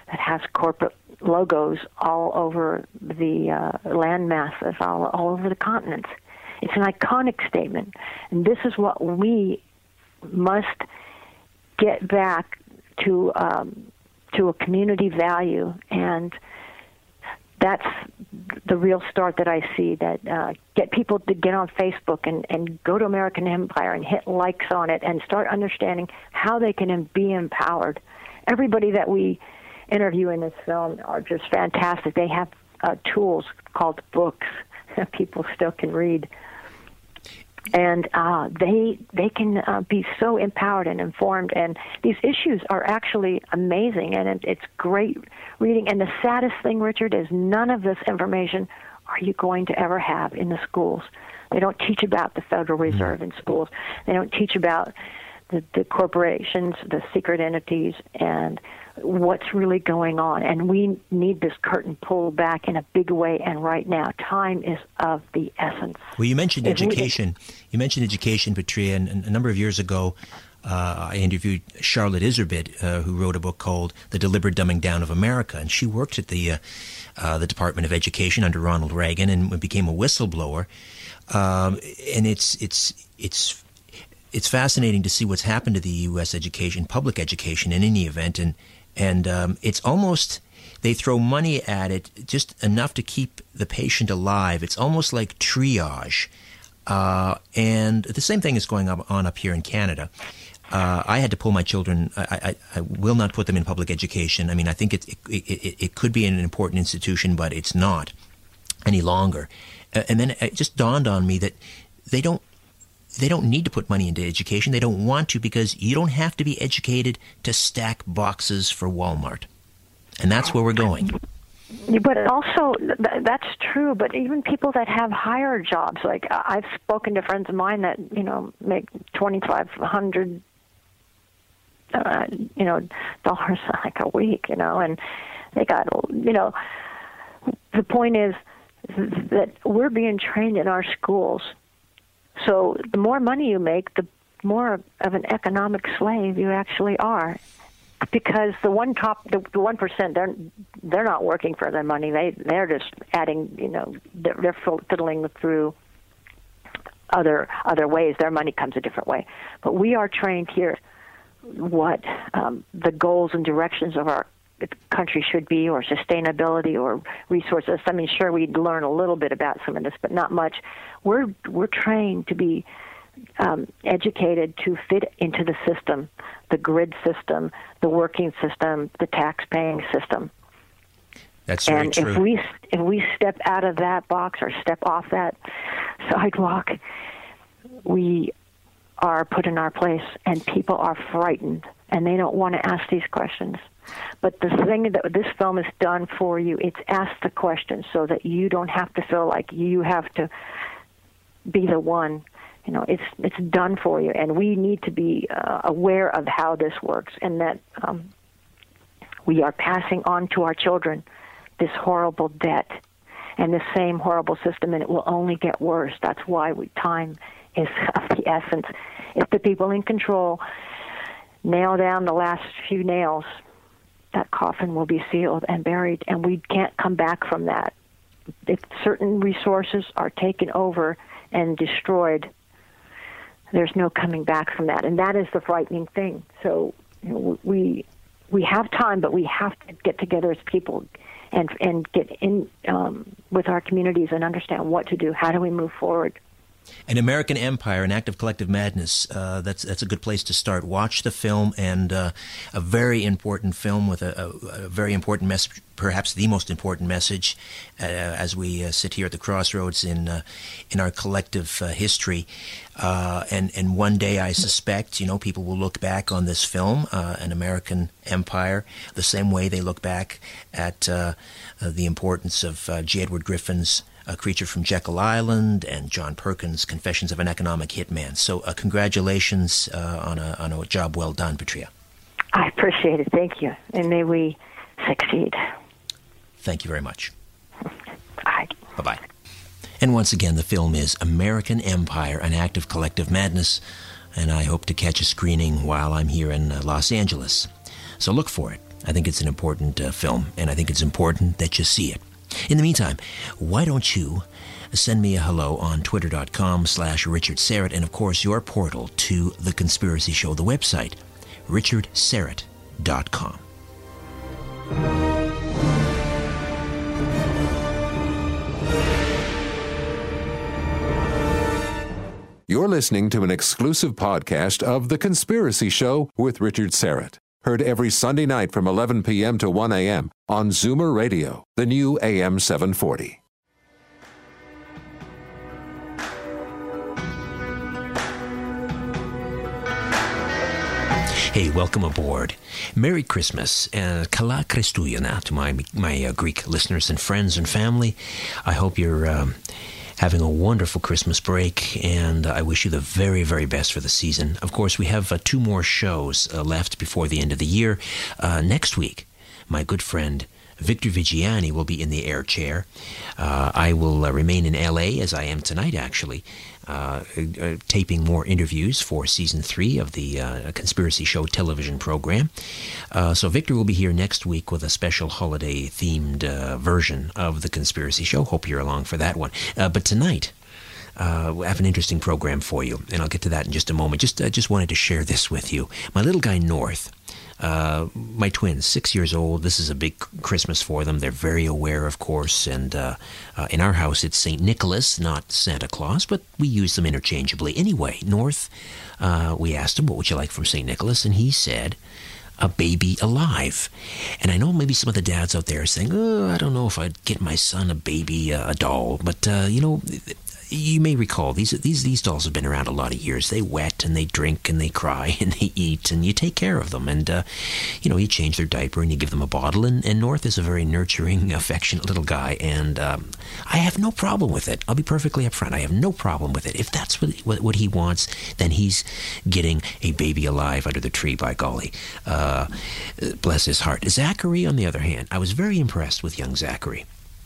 that has corporate logos all over the land masses, all over the continents. It's an iconic statement, and this is what we must get back to a community value, and that's the real start that I see, that get people to get on Facebook and go to American Empire and hit likes on it and start understanding how they can be empowered. Everybody that we interview in this film are just fantastic. They have tools called books that people still can read. And they can be so empowered and informed. And these issues are actually amazing, and it's great reading. And the saddest thing, Richard, is none of this information are you going to ever have in the schools. They don't teach about the Federal Reserve in schools. They don't teach about the corporations, the secret entities, and what's really going on. And we need this curtain pulled back in a big way, and right now time is of the essence. Well, you mentioned education. You mentioned education, Petrea, and a number of years ago I interviewed Charlotte Iserbyt, who wrote a book called The Deliberate Dumbing Down of America, and she worked at the Department of Education under Ronald Reagan and became a whistleblower. And it's fascinating to see what's happened to the U.S. education, public education in any event, and it's almost, they throw money at it just enough to keep the patient alive. It's almost like triage. And the same thing is going on up here in Canada. I had to pull my children. I will not put them in public education. I mean, I think it could be an important institution, but it's not any longer. And then it just dawned on me that they don't need to put money into education. They don't want to, because you don't have to be educated to stack boxes for Walmart. And that's where we're going. But also, that's true, but even people that have higher jobs, like I've spoken to friends of mine that, make $2,500, dollars like a week, and they got, the point is that we're being trained in our schools. So the more money you make, the more of an economic slave you actually are, because the 1%, they're not working for their money. They're just adding, they're fiddling through other ways. Their money comes a different way. But we are trained here what the goals and directions of our country should be, or sustainability, or resources. I mean, sure, we'd learn a little bit about some of this, but not much. We're trained to be educated to fit into the system, the grid system, the working system, the tax-paying system. That's very true. And if we step out of that box or step off that sidewalk, we are put in our place, and people are frightened, and they don't want to ask these questions. But the thing that this film has done for you, it's asked the question so that you don't have to feel like you have to be the one. It's done for you, and we need to be aware of how this works, and that we are passing on to our children this horrible debt and the same horrible system, and it will only get worse. That's why time is of the essence. If the people in control nail down the last few nails, that coffin will be sealed and buried, and we can't come back from that. If certain resources are taken over and destroyed, there's no coming back from that, and that is the frightening thing. So we have time, but we have to get together as people and get in with our communities and understand what to do. How do we move forward? An American Empire, An Act of Collective Madness, that's a good place to start. Watch the film, and a very important film with a very important message, perhaps the most important message, as we sit here at the crossroads in our collective history. And one day, I suspect, people will look back on this film, An American Empire, the same way they look back at the importance of J. Edward Griffin's A Creature from Jekyll Island and John Perkins' Confessions of an Economic Hitman. So congratulations on a job well done, Petrea. I appreciate it. Thank you. And may we succeed. Thank you very much. Bye. Bye-bye. And once again, the film is American Empire, An Act of Collective Madness, and I hope to catch a screening while I'm here in Los Angeles. So look for it. I think it's an important film, and I think it's important that you see it. In the meantime, why don't you send me a hello on twitter.com/Richard Syrett, and of course your portal to The Conspiracy Show, the website, richardsyrett.com. You're listening to an exclusive podcast of The Conspiracy Show with Richard Syrett. Heard every Sunday night from 11 p.m. to 1 a.m. on Zoomer Radio, the new AM 740. Hey, welcome aboard. Merry Christmas. Kala Kristuyana to my Greek listeners and friends and family. I hope you're having a wonderful Christmas break, and I wish you the very, very best for the season. Of course, we have 2 more shows left before the end of the year. Next week, my good friend Victor Vigiani will be in the air chair. I will remain in L.A., as I am tonight, actually, taping more interviews for Season 3 of the Conspiracy Show television program. So Victor will be here next week with a special holiday-themed version of the Conspiracy Show. Hope you're along for that one. But tonight, we have an interesting program for you, and I'll get to that in just a moment. Just wanted to share this with you. My little guy, North, my twins, 6 years old. This is a big Christmas for them. They're very aware, of course, and in our house it's St. Nicholas, not Santa Claus, but we use them interchangeably. Anyway, North, we asked him, what would you like from St. Nicholas? And he said, a baby alive. And I know maybe some of the dads out there are saying, I don't know if I'd get my son a baby, a doll, but you may recall, these dolls have been around a lot of years. They wet and they drink and they cry and they eat, and you take care of them. And, you change their diaper and you give them a bottle. And North is a very nurturing, affectionate little guy. And I have no problem with it. I'll be perfectly upfront. I have no problem with it. If that's what he wants, then he's getting a baby alive under the tree, by golly. Bless his heart. Zachary, on the other hand, I was very impressed with young Zachary.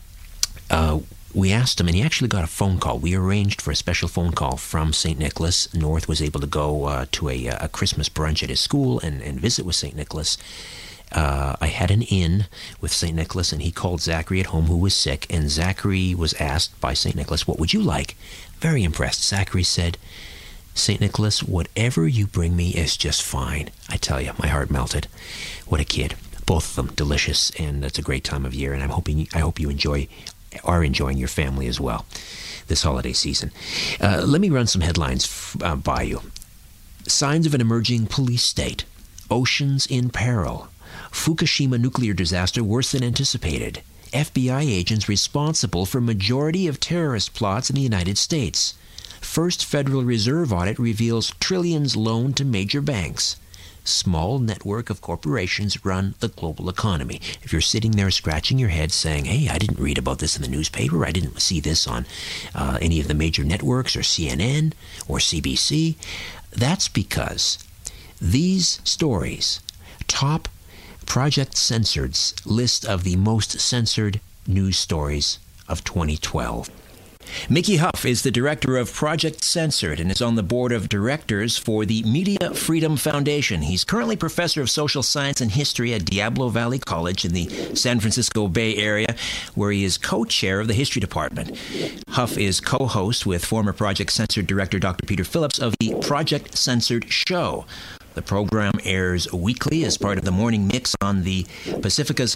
We asked him, and he actually got a phone call. We arranged for a special phone call from St. Nicholas. North was able to go to a Christmas brunch at his school and visit with St. Nicholas. I had an in with St. Nicholas, and he called Zachary at home, who was sick, and Zachary was asked by St. Nicholas, what would you like? Very impressed. Zachary said, St. Nicholas, whatever you bring me is just fine. I tell you, my heart melted. What a kid. Both of them delicious, and it's a great time of year, and I hope you are enjoying your family as well this holiday season. Let me run some headlines by you. Signs of an emerging police state. Oceans in peril. Fukushima nuclear disaster worse than anticipated. FBI agents responsible for majority of terrorist plots in the United States. First Federal Reserve audit reveals trillions loaned to major banks. Small network of corporations run the global economy. If you're sitting there scratching your head saying, hey, I didn't read about this in the newspaper, I didn't see this on any of the major networks or CNN or CBC, that's because these stories top Project Censored's list of the most censored news stories of 2012. Mickey Huff is the director of Project Censored and is on the board of directors for the Media Freedom Foundation. He's currently professor of social science and history at Diablo Valley College in the San Francisco Bay Area, where he is co-chair of the history department. Huff is co-host with former Project Censored director Dr. Peter Phillips of the Project Censored Show. The program airs weekly as part of the morning mix on the Pacifica's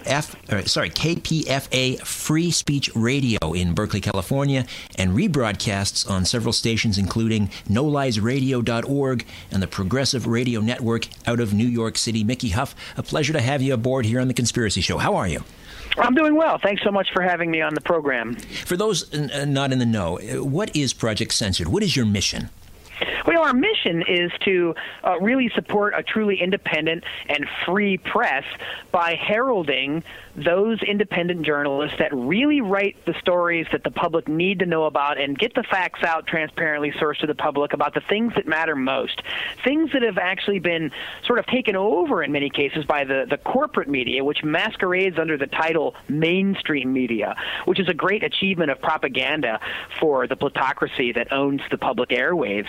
KPFA Free Speech Radio in Berkeley, California, and rebroadcasts on several stations including NoLiesRadio.org and the Progressive Radio Network out of New York City. Mickey Huff, a pleasure to have you aboard here on The Conspiracy Show. How are you? I'm doing well. Thanks so much for having me on the program. For those not in the know, what is Project Censored? What is your mission? Well, our mission is to really support a truly independent and free press by heralding those independent journalists that really write the stories that the public need to know about and get the facts out transparently sourced to the public about the things that matter most, things that have actually been sort of taken over in many cases by the corporate media, which masquerades under the title mainstream media, which is a great achievement of propaganda for the plutocracy that owns the public airwaves here.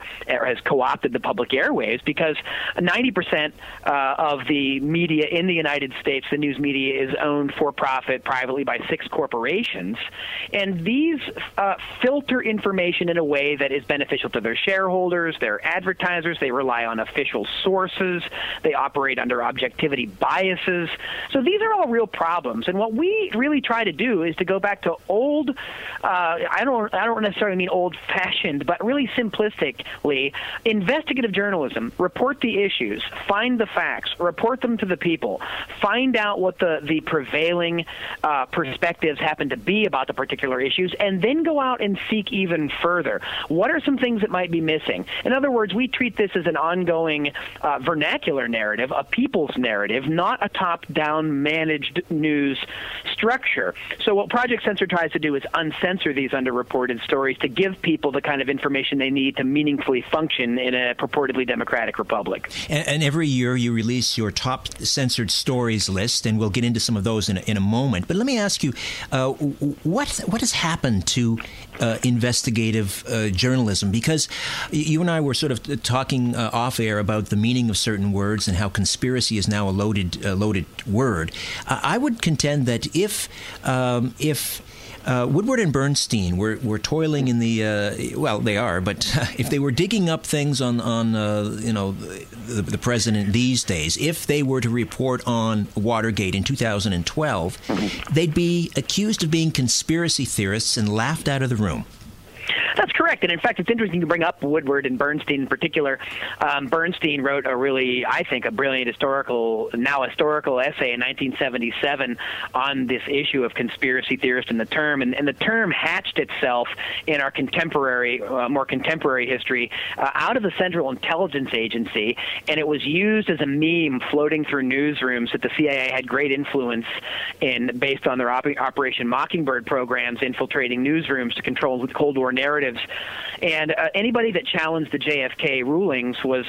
has co-opted the public airwaves, because 90% of the media in the United States, the news media, is owned for profit privately by 6 corporations, and these filter information in a way that is beneficial to their shareholders, their advertisers. They rely on official sources. They operate under objectivity biases. So these are all real problems. And what we really try to do is to go back to old, I don't necessarily mean old-fashioned, but really simplistically, investigative journalism. Report the issues, find the facts, report them to the people, find out what the prevailing perspectives happen to be about the particular issues, and then go out and seek even further. What are some things that might be missing? In other words, we treat this as an ongoing vernacular narrative, a people's narrative, not a top-down managed news structure. So what Project Censor tries to do is uncensor these underreported stories to give people the kind of information they need to meaningfully function in a purportedly democratic republic. And every year you release your top censored stories list, and we'll get into some of those in a moment. But let me ask you, what has happened to investigative journalism? Because you and I were sort of talking off air about the meaning of certain words and how conspiracy is now a loaded word. I would contend that if Woodward and Bernstein were toiling in the well, they are, but if they were digging up things on the president these days, if they were to report on Watergate in 2012, they'd be accused of being conspiracy theorists and laughed out of the room. That's correct. And in fact, it's interesting to bring up Woodward and Bernstein in particular. Bernstein wrote a really, I think, a brilliant historical essay in 1977 on this issue of conspiracy theorist and the term. And the term hatched itself in our more contemporary history out of the Central Intelligence Agency. And it was used as a meme floating through newsrooms that the CIA had great influence in based on their Operation Mockingbird programs, infiltrating newsrooms to control Cold War narratives. And anybody that challenged the JFK rulings the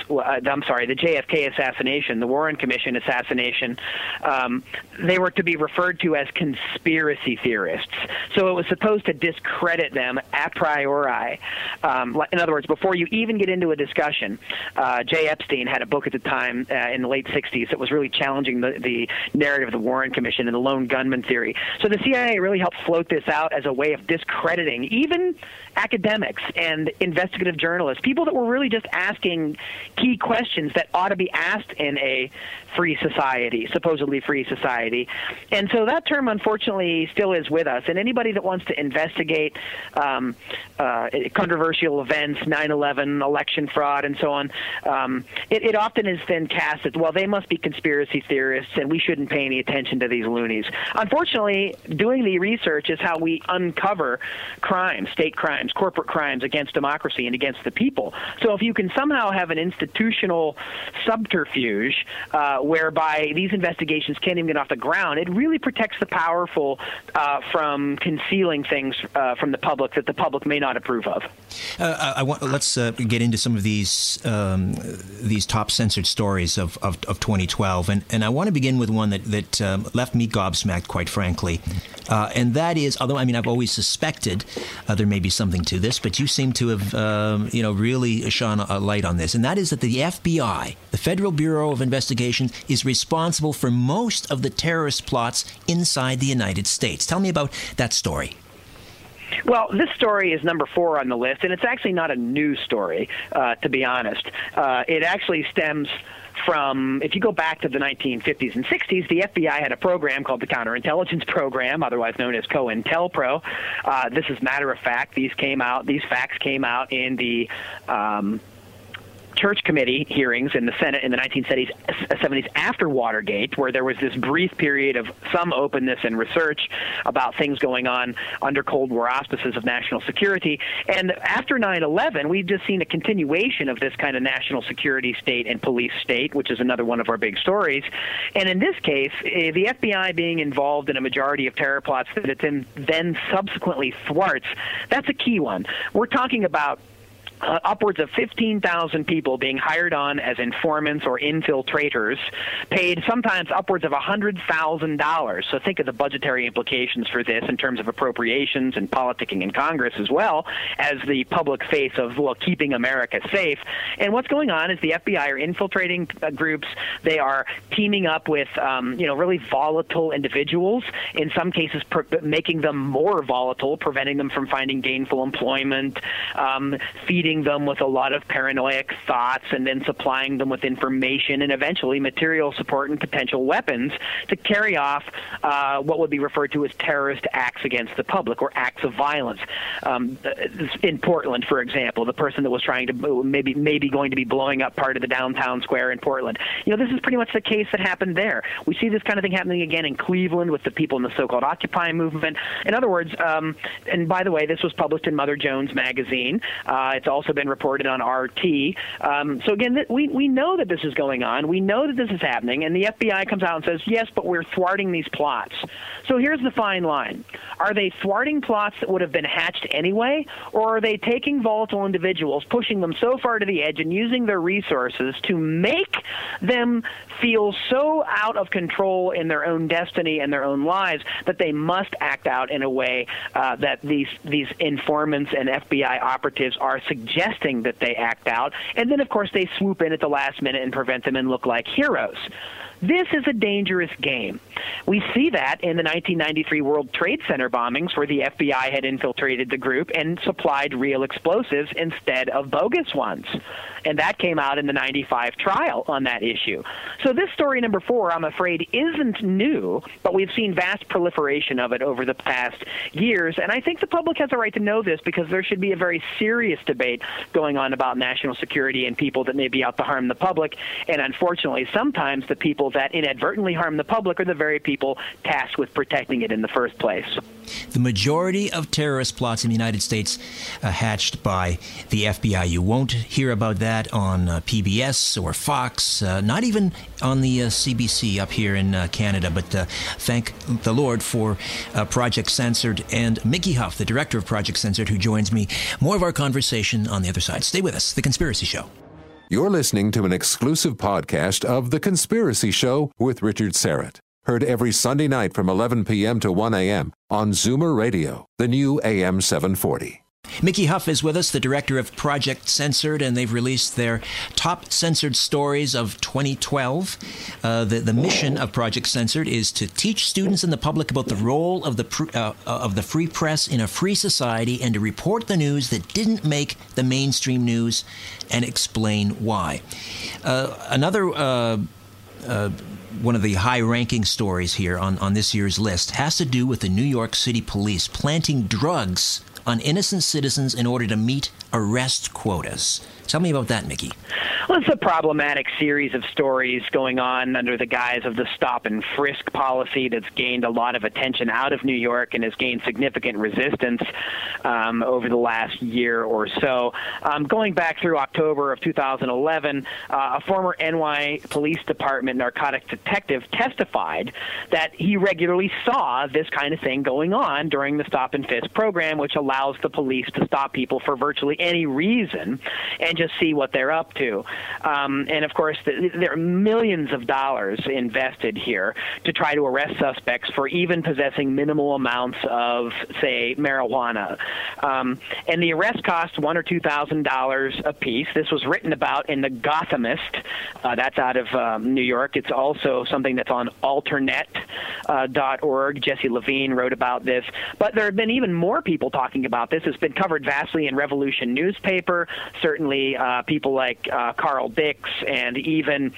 JFK assassination, the Warren Commission assassination, they were to be referred to as conspiracy theorists. So it was supposed to discredit them a priori. In other words, before you even get into a discussion, Jay Epstein had a book at the time in the late 60s that was really challenging the narrative of the Warren Commission and the lone gunman theory. So the CIA really helped float this out as a way of discrediting even academics and investigative journalists, people that were really just asking key questions that ought to be asked in a free society, supposedly free society. And so that term, unfortunately, still is with us. And anybody that wants to investigate controversial events, 9/11, election fraud, and so on, it often is then cast as, well, they must be conspiracy theorists, and we shouldn't pay any attention to these loonies. Unfortunately, doing the research is how we uncover crimes, state crimes, corporate crimes against democracy and against the people. So if you can somehow have an institutional subterfuge whereby these investigations can't even get off the ground, it really protects the powerful from concealing things from the public that the public may not approve of. Let's get into some of these top censored stories of 2012, and I want to begin with one that left me gobsmacked, quite frankly, and that is, although I've always suspected there may be something to this, but you seem to have really shone a light on this, and that is that the FBI, the Federal Bureau of Investigation, is responsible for most of the terrorist plots inside the United States. Tell me about that story. Well, this story is number 4 on the list, and it's actually not a new story, to be honest. It actually stems from, if you go back to the 1950s and 60s, the FBI had a program called the Counterintelligence Program, otherwise known as COINTELPRO. This is matter of fact. These facts came out in the Church Committee hearings in the Senate in the 1970s after Watergate, where there was this brief period of some openness and research about things going on under Cold War auspices of national security. And after 9/11, we've just seen a continuation of this kind of national security state and police state, which is another one of our big stories. And in this case, the FBI being involved in a majority of terror plots that it then subsequently thwarts, that's a key one. We're talking about upwards of 15,000 people being hired on as informants or infiltrators, paid sometimes upwards of $100,000. So think of the budgetary implications for this in terms of appropriations and politicking in Congress, as well as the public face of, well, keeping America safe. And what's going on is the FBI are infiltrating groups. They are teaming up with, really volatile individuals, in some cases making them more volatile, preventing them from finding gainful employment, feeding them with a lot of paranoid thoughts, and then supplying them with information and eventually material support and potential weapons to carry off what would be referred to as terrorist acts against the public or acts of violence. In Portland, for example, the person that was trying to maybe going to be blowing up part of the downtown square in Portland. This is pretty much the case that happened there. We see this kind of thing happening again in Cleveland with the people in the so-called Occupy movement. In other words, and by the way, this was published in Mother Jones magazine. It's also been reported on RT. So again, we know that this is going on. We know that this is happening, and the FBI comes out and says, yes, but we're thwarting these plots. So here's the fine line. Are they thwarting plots that would have been hatched anyway, or are they taking volatile individuals, pushing them so far to the edge and using their resources to make them feel so out of control in their own destiny and their own lives that they must act out in a way that these informants and FBI operatives are suggesting that they act out, and then of course they swoop in at the last minute and prevent them and look like heroes. This is a dangerous game. We see that in the 1993 World Trade Center bombings, where the FBI had infiltrated the group and supplied real explosives instead of bogus ones. And that came out in the 95 trial on that issue. So this story number 4, I'm afraid, isn't new, but we've seen vast proliferation of it over the past years. And I think the public has a right to know this, because there should be a very serious debate going on about national security and people that may be out to harm the public. And unfortunately, sometimes the people that inadvertently harm the public are the very people tasked with protecting it in the first place. The majority of terrorist plots in the United States hatched by the FBI. You won't hear about that on PBS or Fox, not even on the CBC up here in Canada. But thank the Lord for Project Censored and Mickey Huff, the director of Project Censored, who joins me. More of our conversation on the other side. Stay with us. The Conspiracy Show. You're listening to an exclusive podcast of The Conspiracy Show with Richard Syrett. Heard every Sunday night from 11 p.m. to 1 a.m. on Zoomer Radio, the new AM 740. Mickey Huff is with us, the director of Project Censored, and they've released their top censored stories of 2012. The mission of Project Censored is to teach students and the public about the role of the free press in a free society, and to report the news that didn't make the mainstream news and explain why. Another one of the high-ranking stories here on this year's list has to do with the New York City police planting drugs on innocent citizens in order to meet arrest quotas. Tell me about that, Mickey. Well, it's a problematic series of stories going on under the guise of the stop and frisk policy that's gained a lot of attention out of New York and has gained significant resistance over the last year or so. Going back through October of 2011, a former NY Police Department narcotics detective testified that he regularly saw this kind of thing going on during the stop and frisk program, which allows the police to stop people for virtually any reason and just see what they're up to. And of course, there are millions of dollars invested here to try to arrest suspects for even possessing minimal amounts of, say, marijuana. And the arrest costs $1,000 or $2,000 a piece. This was written about in The Gothamist. That's out of New York. It's also something that's on alternet.org. Jesse Levine wrote about this. But there have been even more people talking about this. It's been covered vastly in Revolution newspaper. Certainly people like Carl Dix and even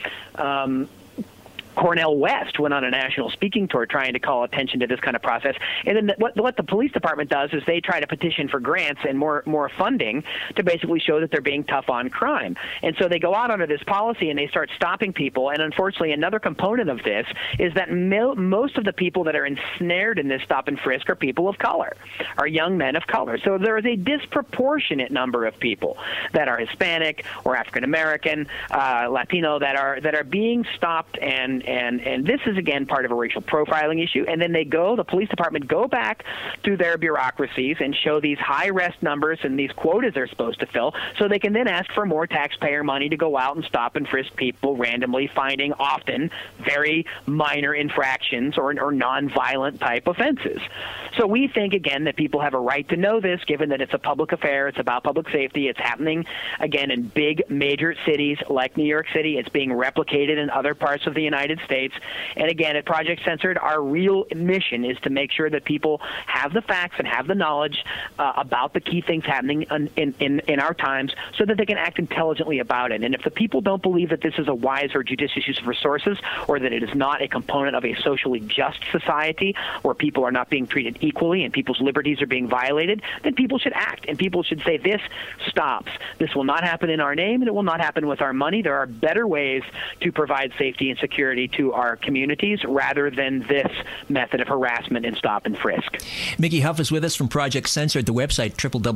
Cornel West went on a national speaking tour trying to call attention to this kind of process. And then what the police department does is they try to petition for grants and more funding to basically show that they're being tough on crime. And so they go out under this policy and they start stopping people. And unfortunately, another component of this is that most of the people that are ensnared in this stop and frisk are people of color, are young men of color. So there is a disproportionate number of people that are Hispanic or African American, Latino, that are being stopped and and this is, again, part of a racial profiling issue. And then the police department go back to their bureaucracies and show these high arrest numbers and these quotas they're supposed to fill, so they can then ask for more taxpayer money to go out and stop and frisk people randomly, finding often very minor infractions or non-violent type offenses. So we think, again, that people have a right to know this, given that it's a public affair. It's about public safety. It's happening, again, in big major cities like New York City. It's being replicated in other parts of the United States. And again, at Project Censored, our real mission is to make sure that people have the facts and have the knowledge about the key things happening in our times, so that they can act intelligently about it. And if the people don't believe that this is a wise or judicious use of resources, or that it is not a component of a socially just society where people are not being treated equally and people's liberties are being violated, then people should act. And people should say, this stops. This will not happen in our name, and it will not happen with our money. There are better ways to provide safety and security to our communities rather than this method of harassment and stop and frisk. Mickey Huff is with us from Project Censored, the website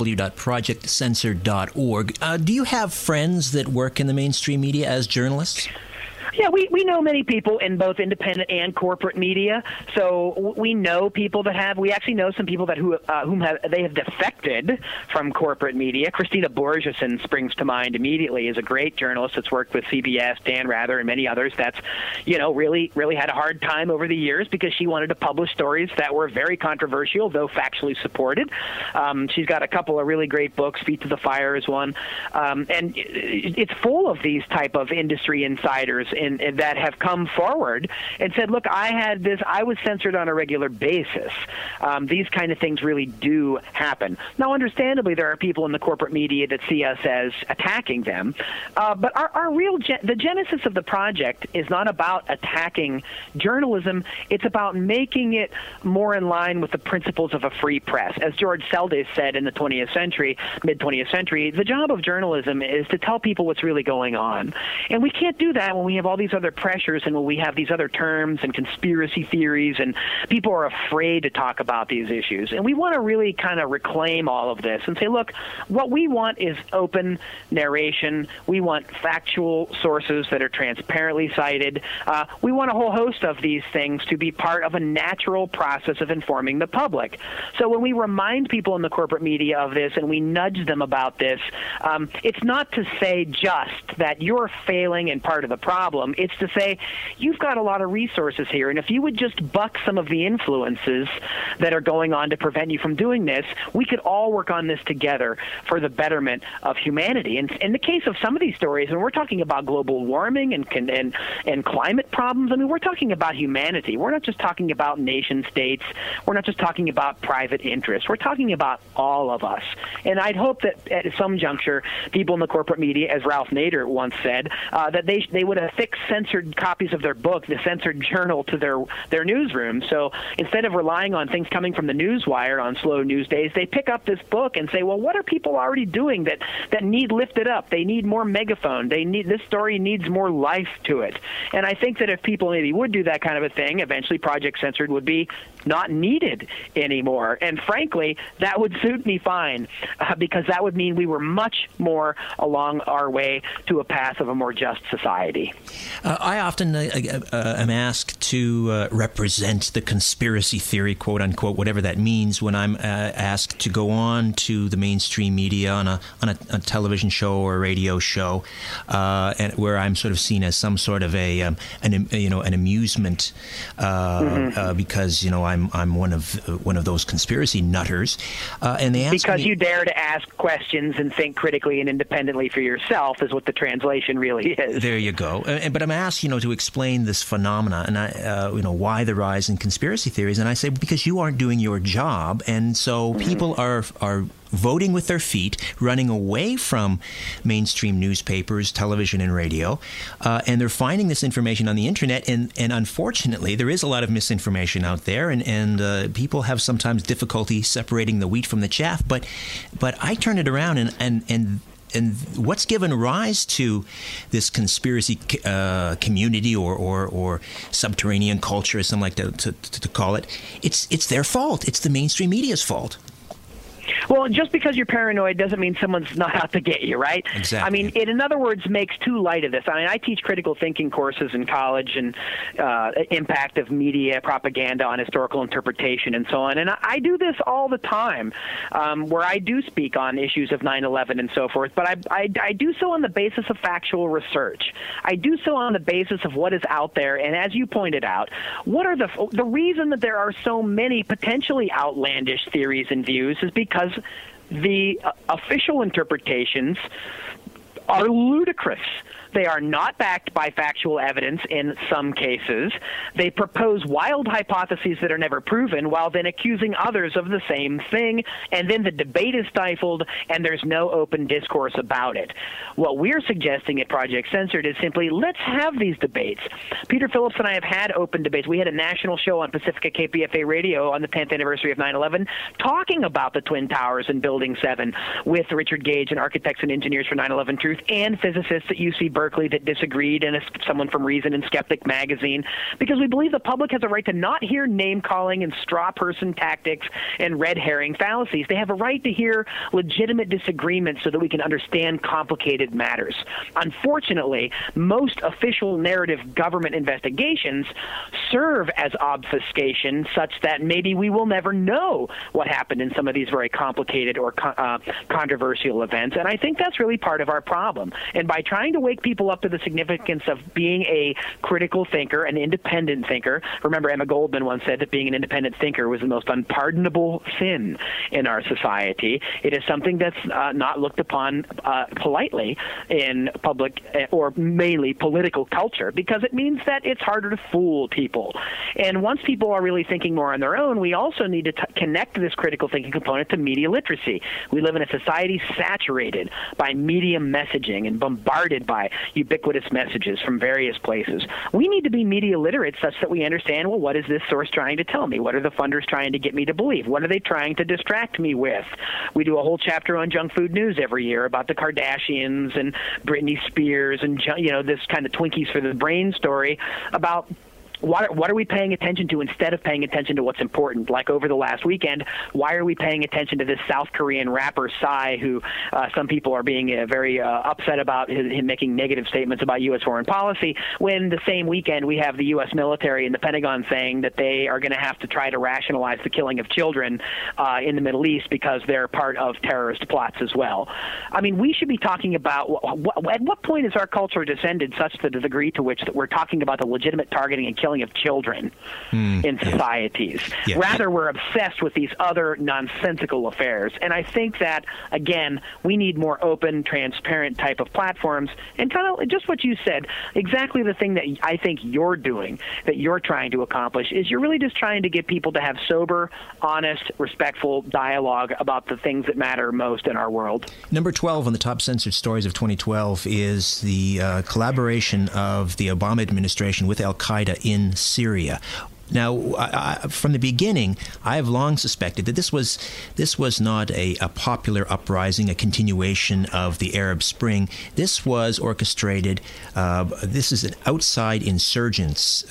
www.projectcensored.org. Do you have friends that work in the mainstream media as journalists? Yeah, we know many people in both independent and corporate media. So we know people that have. We actually know some people that whom they have defected from corporate media. Christina Borgeson springs to mind immediately. Is a great journalist that's worked with CBS, Dan Rather, and many others. That's really had a hard time over the years because she wanted to publish stories that were very controversial, though factually supported. She's got a couple of really great books. Feet to the Fire is one, and it's full of these type of industry insiders and that have come forward and said, look, I was censored on a regular basis. These kind of things really do happen. Now, understandably, there are people in the corporate media that see us as attacking them. But the genesis of the project is not about attacking journalism. It's about making it more in line with the principles of a free press. As George Seldes said in the mid-20th century, the job of journalism is to tell people what's really going on. And we can't do that when we have all these other pressures and when we have these other terms and conspiracy theories and people are afraid to talk about these issues. And we want to really kind of reclaim all of this and say, look, what we want is open narration. We want factual sources that are transparently cited. We want a whole host of these things to be part of a natural process of informing the public. So when we remind people in the corporate media of this and we nudge them about this, it's not to say just that you're failing and part of the problem. It's to say, you've got a lot of resources here, and if you would just buck some of the influences that are going on to prevent you from doing this, we could all work on this together for the betterment of humanity. And in the case of some of these stories, when we're talking about global warming and climate problems, I mean, we're talking about humanity. We're not just talking about nation states. We're not just talking about private interests. We're talking about all of us. And I'd hope that at some juncture, people in the corporate media, as Ralph Nader once said, that they would affix censored copies of their book, the censored journal, to their newsroom. So instead of relying on things coming from the Newswire on slow news days, they pick up this book and say, well, what are people already doing that need lifted up? They need more megaphone. This story needs more life to it. And I think that if people maybe would do that kind of a thing, eventually Project Censored would be not needed anymore. And frankly, that would suit me fine, because that would mean we were much more along our way to a path of a more just society. I often am asked to represent the conspiracy theory, quote unquote, whatever that means, when I'm asked to go on to the mainstream media on a television show or a radio show, and where I'm sort of seen as some sort of an amusement, because I'm one of those conspiracy nutters, and they ask because me, you dare to ask questions and think critically and independently for yourself is what the translation really is. There you go. But I'm asked, to explain this phenomena and why the rise in conspiracy theories, and I say because you aren't doing your job, and so people are voting with their feet, running away from mainstream newspapers, television, and radio, and they're finding this information on the internet. And unfortunately, there is a lot of misinformation out there, and people have sometimes difficulty separating the wheat from the chaff. But I turn it around, and what's given rise to this conspiracy community or subterranean culture, as some like to call it, it's their fault. It's the mainstream media's fault. Well, just because you're paranoid doesn't mean someone's not out to get you, right? Exactly. I mean, it, in other words, makes too light of this. I mean, I teach critical thinking courses in college and impact of media propaganda on historical interpretation and so on. And I do this all the time, where I do speak on issues of 9/11 and so forth. But I do so on the basis of factual research. I do so on the basis of what is out there. And as you pointed out, what are the reason that there are so many potentially outlandish theories and views is because the official interpretations are ludicrous. They are not backed by factual evidence in some cases. They propose wild hypotheses that are never proven while then accusing others of the same thing, and then the debate is stifled and there's no open discourse about it. What we're suggesting at Project Censored is simply, let's have these debates. Peter Phillips and I have had open debates. We had a national show on Pacifica KPFA Radio on the 10th anniversary of 9/11 talking about the Twin Towers and Building 7 with Richard Gage and Architects and Engineers for 9/11 Truth and physicists at UC Berkeley that disagreed, and someone from Reason and Skeptic magazine, because we believe the public has a right to not hear name-calling and straw person tactics and red herring fallacies. They have a right to hear legitimate disagreements so that we can understand complicated matters. Unfortunately, most official narrative government investigations serve as obfuscation such that maybe we will never know what happened in some of these very complicated or controversial events, and I think that's really part of our problem. And by trying to wake people up to the significance of being a critical thinker, an independent thinker. Remember, Emma Goldman once said that being an independent thinker was the most unpardonable sin in our society. It is something that's not looked upon politely in public or mainly political culture, because it means that it's harder to fool people. And once people are really thinking more on their own, we also need to connect this critical thinking component to media literacy. We live in a society saturated by media messaging and bombarded by ubiquitous messages from various places. We need to be media literate such that we understand, well, what is this source trying to tell me? What are the funders trying to get me to believe? What are they trying to distract me with? We do a whole chapter on junk food news every year about the Kardashians and Britney Spears and, you know, this kind of Twinkies for the brain story about what are we paying attention to instead of paying attention to what's important? Like over the last weekend, why are we paying attention to this South Korean rapper Psy, who some people are being very upset about him making negative statements about U.S. foreign policy, when the same weekend we have the U.S. military and the Pentagon saying that they are going to have to try to rationalize the killing of children in the Middle East because they're part of terrorist plots as well. I mean, we should be talking about at what point is our culture descended such to the degree to which that we're talking about the legitimate targeting and killing of children in societies. Yeah. Rather, we're obsessed with these other nonsensical affairs. And I think that, again, we need more open, transparent type of platforms. And kind of just what you said, exactly the thing that I think you're doing, that you're trying to accomplish, is you're really just trying to get people to have sober, honest, respectful dialogue about the things that matter most in our world. Number 12 on the top censored stories of 2012 is the collaboration of the Obama administration with Al-Qaeda in Syria. Now, from the beginning, I have long suspected that this was not a popular uprising, a continuation of the Arab Spring. This was orchestrated. This is an outside insurgency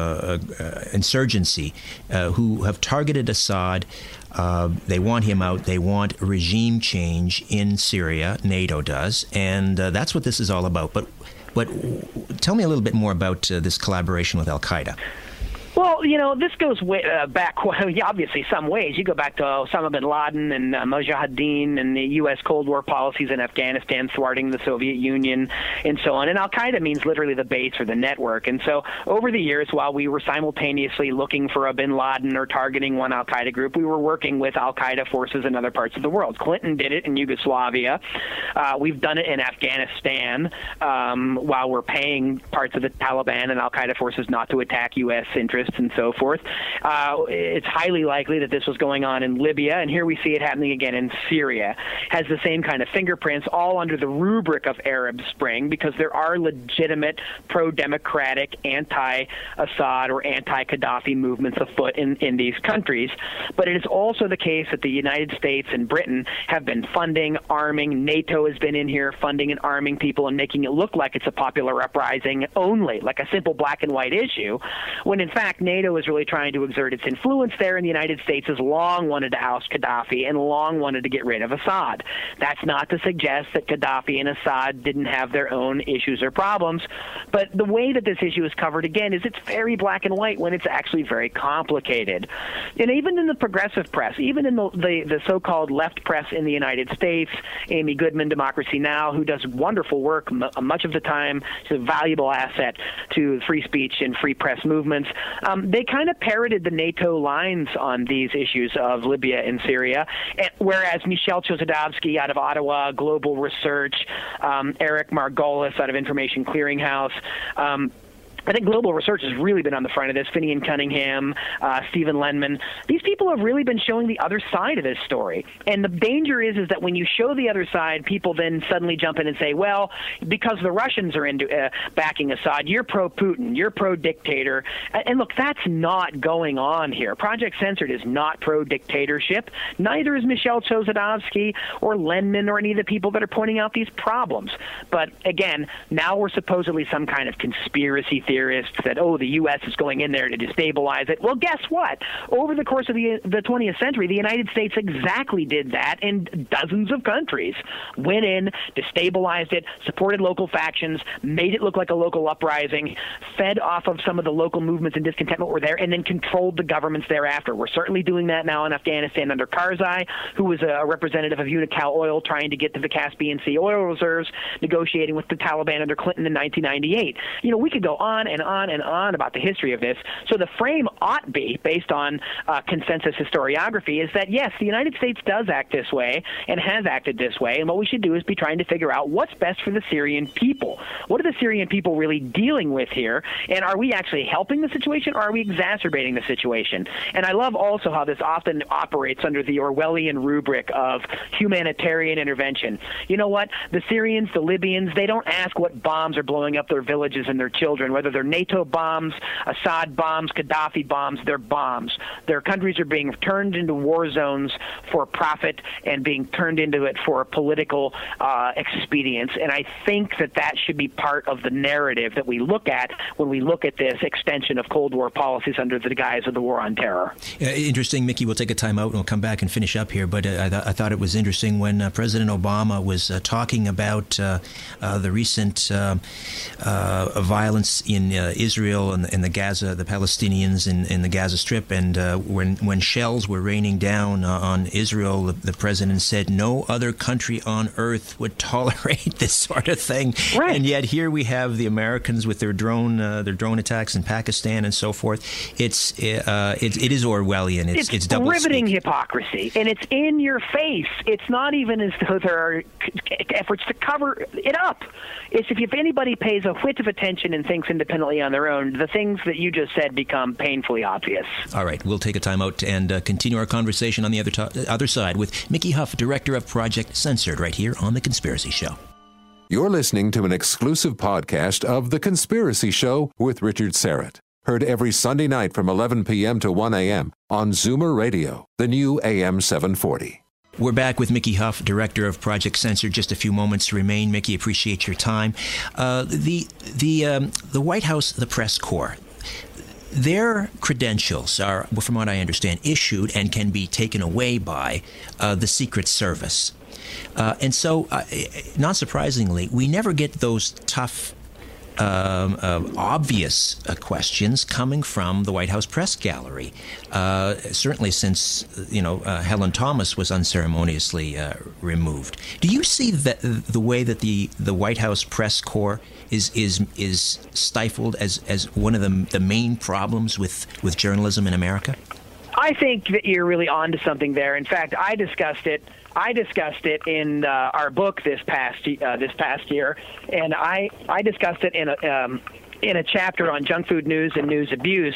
who have targeted Assad. They want him out. They want regime change in Syria. NATO does, and that's what this is all about. But tell me a little bit more about this collaboration with Al-Qaeda. Well, you know, this goes way back, obviously, some ways. You go back to Osama bin Laden and Mujahideen and the U.S. Cold War policies in Afghanistan thwarting the Soviet Union and so on. And Al-Qaeda means literally the base or the network. And so over the years, while we were simultaneously looking for a bin Laden or targeting one Al-Qaeda group, we were working with Al-Qaeda forces in other parts of the world. Clinton did it in Yugoslavia. We've done it in Afghanistan while we're paying parts of the Taliban and Al-Qaeda forces not to attack U.S. interests and so forth. It's highly likely that this was going on in Libya, and here we see it happening again in Syria. Has the same kind of fingerprints, all under the rubric of Arab Spring, because there are legitimate pro-democratic, anti-Assad or anti-Gaddafi movements afoot in these countries. But it is also the case that the United States and Britain have been funding, arming. NATO has been in here funding and arming people and making it look like it's a popular uprising only, like a simple black and white issue, when in fact NATO NATO is really trying to exert its influence there, and the United States has long wanted to oust Gaddafi and long wanted to get rid of Assad. That's not to suggest that Gaddafi and Assad didn't have their own issues or problems, but the way that this issue is covered, again, is it's very black and white when it's actually very complicated. And even in the progressive press, even in the so-called left press in the United States, Amy Goodman, Democracy Now!, who does wonderful work much of the time, she's a valuable asset to free speech and free press movements, they kind of parroted the NATO lines on these issues of Libya and Syria, whereas Michel Chossudovsky out of Ottawa, Global Research, Eric Margolis out of Information Clearinghouse, I think Global Research has really been on the front of this. Finian Cunningham, Stephen Lenman. These people have really been showing the other side of this story. And the danger is that when you show the other side, people then suddenly jump in and say, well, because the Russians are into backing Assad, you're pro-Putin, you're pro-dictator. And look, that's not going on here. Project Censored is not pro-dictatorship. Neither is Michel Chossudovsky or Lenman or any of the people that are pointing out these problems. But again, now we're supposedly some kind of conspiracy theorists that, the U.S. is going in there to destabilize it. Well, guess what? Over the course of the 20th century, the United States exactly did that, and dozens of countries went in, destabilized it, supported local factions, made it look like a local uprising, fed off of some of the local movements and discontentment were there, and then controlled the governments thereafter. We're certainly doing that now in Afghanistan under Karzai, who was a representative of Unocal Oil trying to get to the Caspian Sea oil reserves, negotiating with the Taliban under Clinton in 1998. We could go on and on and on about the history of this. So the frame ought be, based on consensus historiography, is that, yes, the United States does act this way and has acted this way, and what we should do is be trying to figure out what's best for the Syrian people. What are the Syrian people really dealing with here, and are we actually helping the situation, or are we exacerbating the situation? And I love also how this often operates under the Orwellian rubric of humanitarian intervention. You know what? The Syrians, the Libyans, they don't ask what bombs are blowing up their villages and their children, whether they're NATO bombs, Assad bombs, Gaddafi bombs, they're bombs. Their countries are being turned into war zones for profit and being turned into it for political expedience. And I think that should be part of the narrative that we look at when we look at this extension of Cold War policies under the guise of the war on terror. Interesting, Mickey. We'll take a time out and we'll come back and finish up here. But I thought it was interesting when President Obama was talking about the recent violence in Israel and the Gaza, the Palestinians in the Gaza Strip, and when shells were raining down on Israel, the president said no other country on earth would tolerate this sort of thing. Right. And yet here we have the Americans with their drone attacks in Pakistan and so forth. It is Orwellian. It's double riveting speak. Hypocrisy, and it's in your face. It's not even as though there are efforts to cover it up. It's if anybody pays a whit of attention and thinks independently on their own, the things that you just said become painfully obvious. All right, we'll take a time out and continue our conversation on the other side with Mickey Huff, director of Project Censored, right here on The Conspiracy Show. You're listening to an exclusive podcast of The Conspiracy Show with Richard Syrett. Heard every Sunday night from 11 p.m. to 1 a.m. on Zoomer Radio, the new AM 740. We're back with Mickey Huff, director of Project Censored. Just a few moments to remain. Mickey, appreciate your time. The White House, the press corps, their credentials are, from what I understand, issued and can be taken away by the Secret Service. And so, not surprisingly, we never get those tough, obvious questions coming from the White House press gallery. Certainly since, Helen Thomas was unceremoniously removed. Do you see the way that the White House press corps is stifled as one of the main problems with journalism in America? I think that you're really onto something there. In fact, I discussed it in our book this past year, and I discussed it in a chapter on junk food news and news abuse.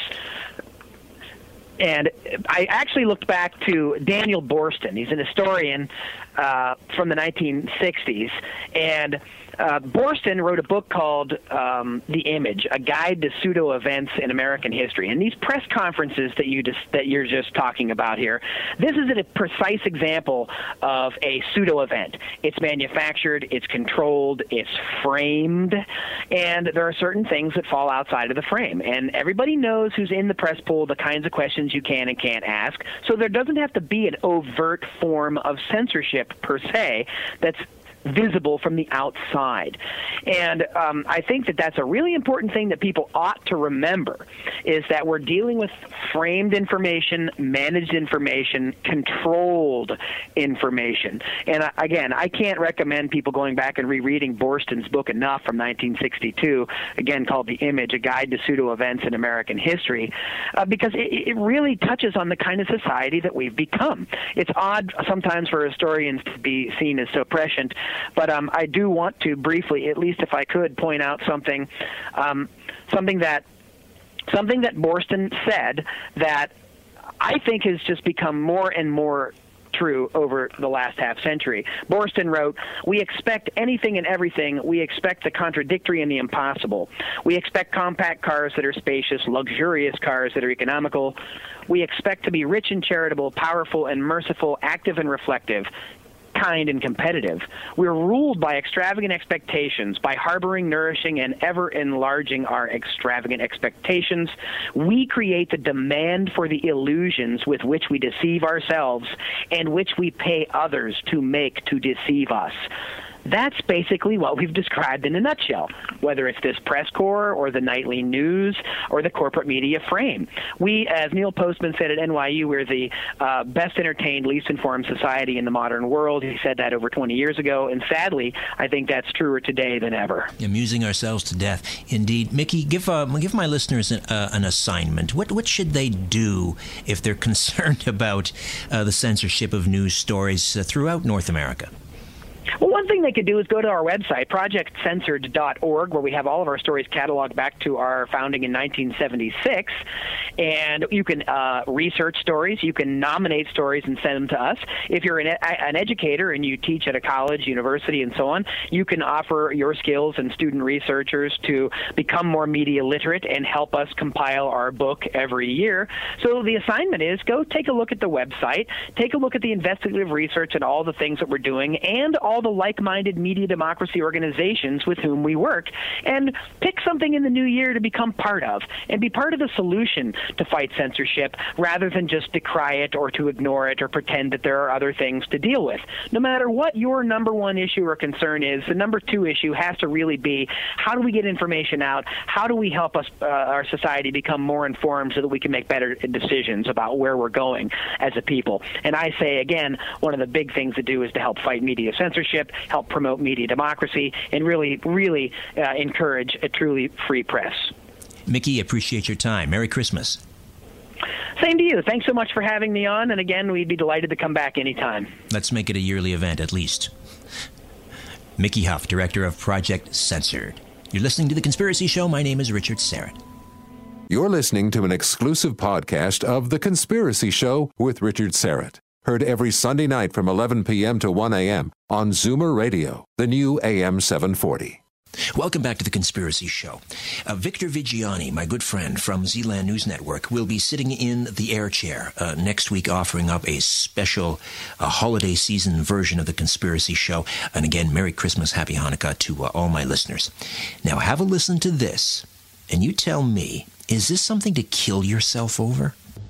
And I actually looked back to Daniel Boorstin. He's an historian from the 1960s, and Boorstin wrote a book called The Image, A Guide to Pseudo-Events in American History. And these press conferences that you're just talking about here, this is a precise example of a pseudo-event. It's manufactured, it's controlled, it's framed, and there are certain things that fall outside of the frame. And everybody knows who's in the press pool, the kinds of questions you can and can't ask. So there doesn't have to be an overt form of censorship per se that's visible from the outside. And I think that that's a really important thing that people ought to remember, is that we're dealing with framed information, managed information, controlled information. And again, I can't recommend people going back and rereading Boorstin's book enough from 1962, again called The Image, A Guide to Pseudo-Events in American History, because it really touches on the kind of society that we've become. It's odd sometimes for historians to be seen as so prescient, but I do want to briefly, at least if I could, point out something that Boorstin said that I think has just become more and more true over the last half century. Boorstin wrote, "We expect anything and everything. We expect the contradictory and the impossible. We expect compact cars that are spacious, luxurious cars that are economical. We expect to be rich and charitable, powerful and merciful, active and reflective, kind and competitive. We're ruled by extravagant expectations, by harboring, nourishing, and ever enlarging our extravagant expectations. We create the demand for the illusions with which we deceive ourselves and which we pay others to make to deceive us." That's basically what we've described in a nutshell, whether it's this press corps or the nightly news or the corporate media frame. We, as Neil Postman said at NYU, we're the best entertained, least informed society in the modern world. He said that over 20 years ago, and sadly, I think that's truer today than ever. Amusing ourselves to death. Indeed. Mickey, give my listeners an assignment. What should they do if they're concerned about the censorship of news stories throughout North America? Well, one thing they could do is go to our website, projectcensored.org, where we have all of our stories cataloged back to our founding in 1976. And you can research stories. You can nominate stories and send them to us. If you're an educator and you teach at a college, university, and so on, you can offer your skills and student researchers to become more media literate and help us compile our book every year. So the assignment is go take a look at the website, take a look at the investigative research and all the things that we're doing, and all the like-minded media democracy organizations with whom we work, and pick something in the new year to become part of and be part of the solution to fight censorship rather than just decry it or to ignore it or pretend that there are other things to deal with. No matter what your number one issue or concern is, the number two issue has to really be, how do we get information out? How do we help us, our society, become more informed so that we can make better decisions about where we're going as a people? And I say, again, one of the big things to do is to help fight media censorship, help promote media democracy, and really, really encourage a truly free press. Mickey, appreciate your time. Merry Christmas. Same to you. Thanks so much for having me on, and again, we'd be delighted to come back anytime. Let's make it a yearly event, at least. Mickey Huff, director of Project Censored. You're listening to The Conspiracy Show. My name is Richard Syrett. You're listening to an exclusive podcast of The Conspiracy Show with Richard Syrett. Heard every Sunday night from 11 p.m. to 1 a.m. on Zoomer Radio, the new AM 740. Welcome back to The Conspiracy Show. Victor Viggiani, my good friend from Zealand News Network, will be sitting in the air chair next week offering up a special holiday season version of The Conspiracy Show. And again, Merry Christmas, Happy Hanukkah to all my listeners. Now, have a listen to this, and you tell me, is this something to kill yourself over?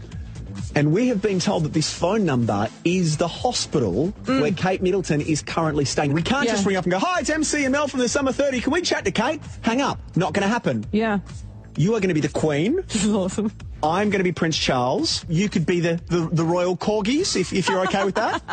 And we have been told that this phone number is the hospital where Kate Middleton is currently staying. We can't just ring up and go, "Hi, it's MCML from the Summer 30. Can we chat to Kate?" Hang up. Not going to happen. Yeah. You are going to be the Queen. Awesome. I'm going to be Prince Charles. You could be the royal corgis, if you're okay with that.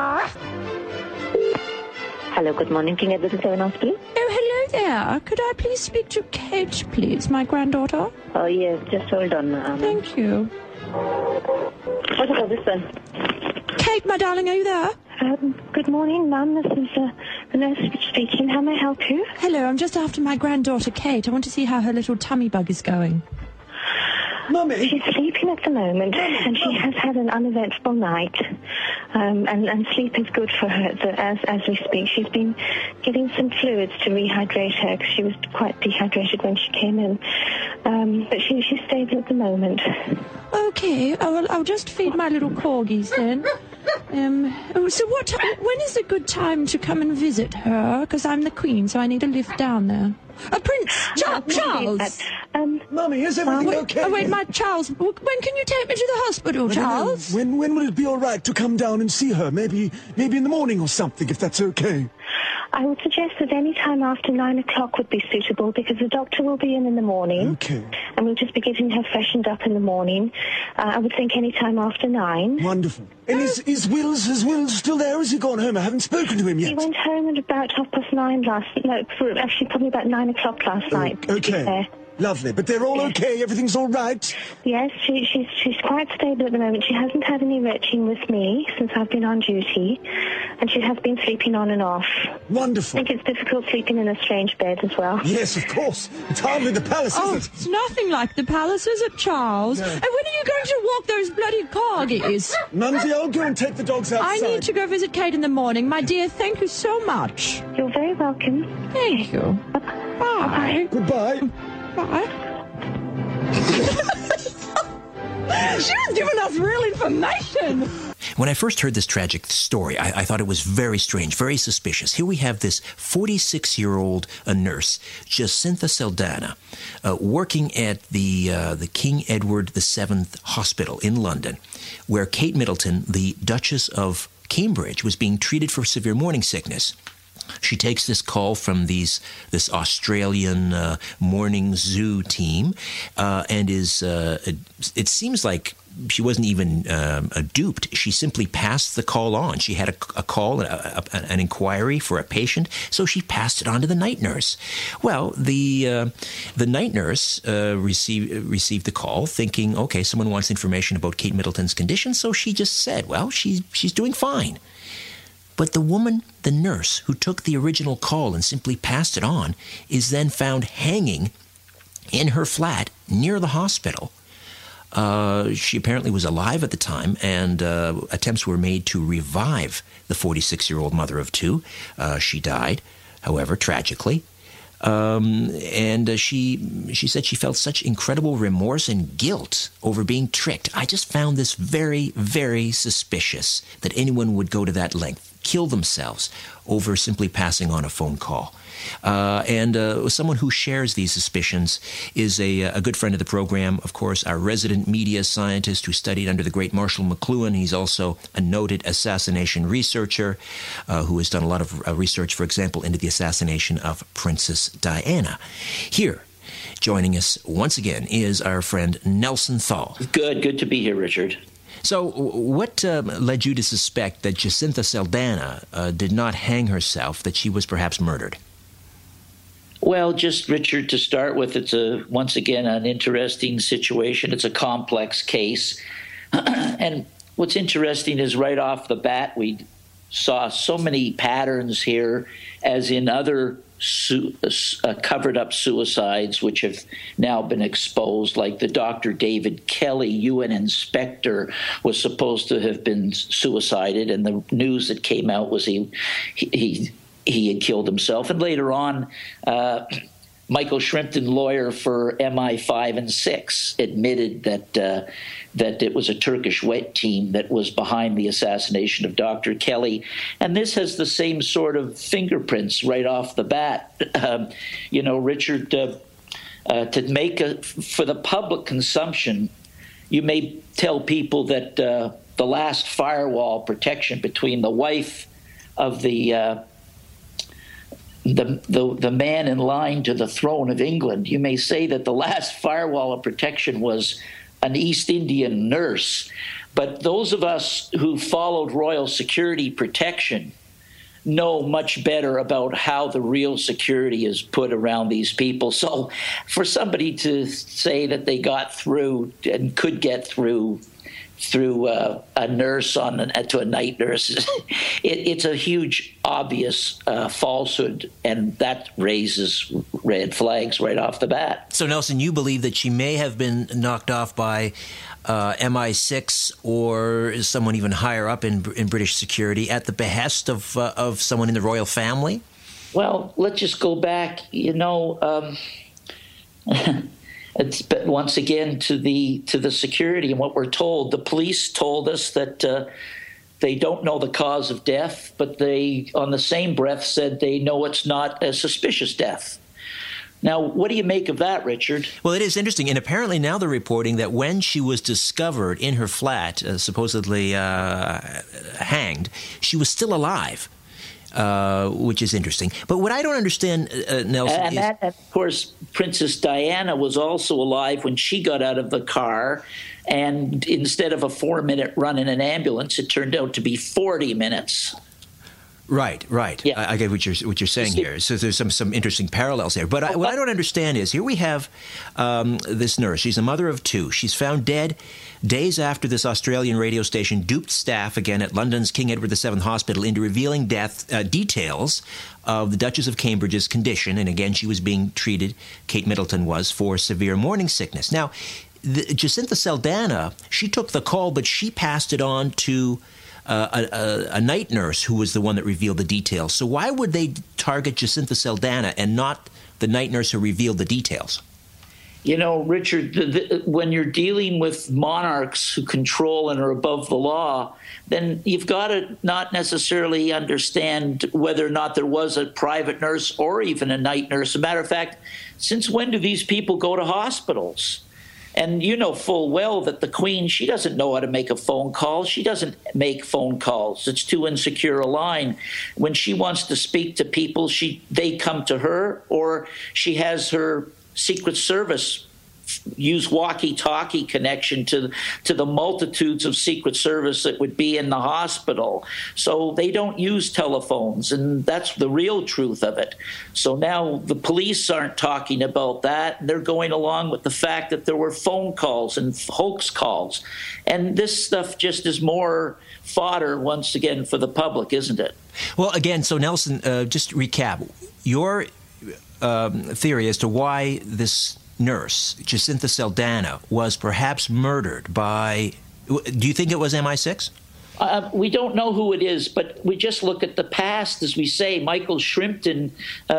Hello, good morning. King Edward VII Hospital. Oh, hello there. Could I please speak to Kate, please, my granddaughter? Oh, yes. Just hold on, ma'am. Thank you. What about this one? Kate, my darling, are you there? Good morning, ma'am. This is the nurse speaking. How may I help you? Hello, I'm just after my granddaughter, Kate. I want to see how her little tummy bug is going. Mummy? She's sleeping at the moment, and she has had an uneventful night. And sleep is good for her as we speak. She's been getting some fluids to rehydrate her because she was quite dehydrated when she came in. But she's stable at the moment. Okay, I'll just feed my little corgis then. So when is a good time to come and visit her? Because I'm the queen, so I need a lift down there. Prince Charles! Mummy, is everything okay? Oh, wait, my Charles, when can you take me to the hospital, Charles? When would it be all right to come down and see her? Maybe in the morning or something, if that's okay. I would suggest that any time after 9 o'clock would be suitable because the doctor will be in the morning. Okay. And we'll just be getting her freshened up in the morning. I would think any time after 9. Wonderful. And is Wills still there? Has he gone home? I haven't spoken to him yet. He went home at about 9:30 actually probably about 9 o'clock last night. Okay. Lovely. But they're all okay? Everything's all right? Yes, she's quite stable at the moment. She hasn't had any retching with me since I've been on duty, and she has been sleeping on and off. Wonderful. I think it's difficult sleeping in a strange bed as well. Yes, of course. It's hardly the palace, is it? It's nothing like the palace, is it, Charles? No. And when are you going to walk those bloody corgis? Mumsy, I'll go and take the dogs outside. I need to go visit Kate in the morning. My dear, thank you so much. You're very welcome. Thank you. Bye. Goodbye. Bye. She was giving us real information. When I first heard this tragic story, I thought it was very strange, very suspicious. Here we have this 46-year-old nurse, Jacintha Saldana, working at the King Edward VII Hospital in London, where Kate Middleton, the Duchess of Cambridge, was being treated for severe morning sickness. She takes this call from this Australian morning zoo team, and it seems like she wasn't even duped. She simply passed the call on. She had a call, an inquiry for a patient, so she passed it on to the night nurse. Well, the night nurse received the call, thinking, okay, someone wants information about Kate Middleton's condition, so she just said, well, she's doing fine. But the woman, the nurse, who took the original call and simply passed it on, is then found hanging in her flat near the hospital. She apparently was alive at the time, and attempts were made to revive the 46-year-old mother of two. She died, however, tragically. And she said she felt such incredible remorse and guilt over being tricked. I just found this very, very suspicious that anyone would go to that length, kill themselves over simply passing on a phone call. And someone who shares these suspicions is a good friend of the program, of course, our resident media scientist who studied under the great Marshall McLuhan. He's also a noted assassination researcher who has done a lot of research, for example, into the assassination of Princess Diana. Here, joining us once again, is our friend Nelson Thal. Good to be here, Richard. So what led you to suspect that Jacintha Saldana did not hang herself, that she was perhaps murdered? Well, just, Richard, to start with, it's once again an interesting situation. It's a complex case. And what's interesting is right off the bat, we saw so many patterns here, as in other covered-up suicides, which have now been exposed, like the Dr. David Kelly, UN inspector, was supposed to have been suicided, and the news that came out was he had killed himself. And later on, Michael Shrimpton, lawyer for MI5 and 6, admitted that it was a Turkish wet team that was behind the assassination of Dr. Kelly. And this has the same sort of fingerprints right off the bat. Richard, to make for the public consumption, you may tell people that the last firewall protection between the wife of the man in line to the throne of England, you may say that the last firewall of protection was an East Indian nurse. But those of us who followed royal security protection know much better about how the real security is put around these people. So for somebody to say that they got through and could get through through a nurse to a night nurse. It's a huge, obvious falsehood, and that raises red flags right off the bat. So, Nelson, you believe that she may have been knocked off by MI6 or someone even higher up in British security at the behest of someone in the royal family? Well, let's just go back, it's once again to the security and what we're told. The police told us that they don't know the cause of death, but they, on the same breath, said they know it's not a suspicious death. Now, what do you make of that, Richard? Well, it is interesting, and apparently now they're reporting that when she was discovered in her flat, supposedly hanged, she was still alive. Which is interesting. But what I don't understand, Nelson, and that, of course, Princess Diana was also alive when she got out of the car, and instead of a 4-minute run in an ambulance, it turned out to be 40 minutes. Right. Yeah. I get what you're saying here. So there's some interesting parallels there. But what I don't understand is, here we have this nurse. She's a mother of 2. She's found dead days after this Australian radio station duped staff again at London's King Edward VII Hospital into revealing details of the Duchess of Cambridge's condition. And again, she was being treated, Kate Middleton was, for severe morning sickness. Now, Jacinta Saldana, she took the call, but she passed it on to a night nurse who was the one that revealed the details. So why would they target Jacinta Saldana and not the night nurse who revealed the details? Richard, when you're dealing with monarchs who control and are above the law, then you've got to not necessarily understand whether or not there was a private nurse or even a night nurse. As a matter of fact, since when do these people go to hospitals? And you know full well that the Queen, she doesn't know how to make a phone call. She doesn't make phone calls. It's too insecure a line. When she wants to speak to people, they come to her, or she has her Secret Service use walkie-talkie connection to the multitudes of Secret Service that would be in the hospital. So they don't use telephones, and that's the real truth of it. So now the police aren't talking about that. They're going along with the fact that there were phone calls and hoax calls. And this stuff just is more fodder, once again, for the public, isn't it? Well, again, so Nelson, just recap. Your theory as to why this nurse, Jacinta Saldana, was perhaps murdered by... Do you think it was MI6? We don't know who it is, but we just look at the past, as we say. Michael Shrimpton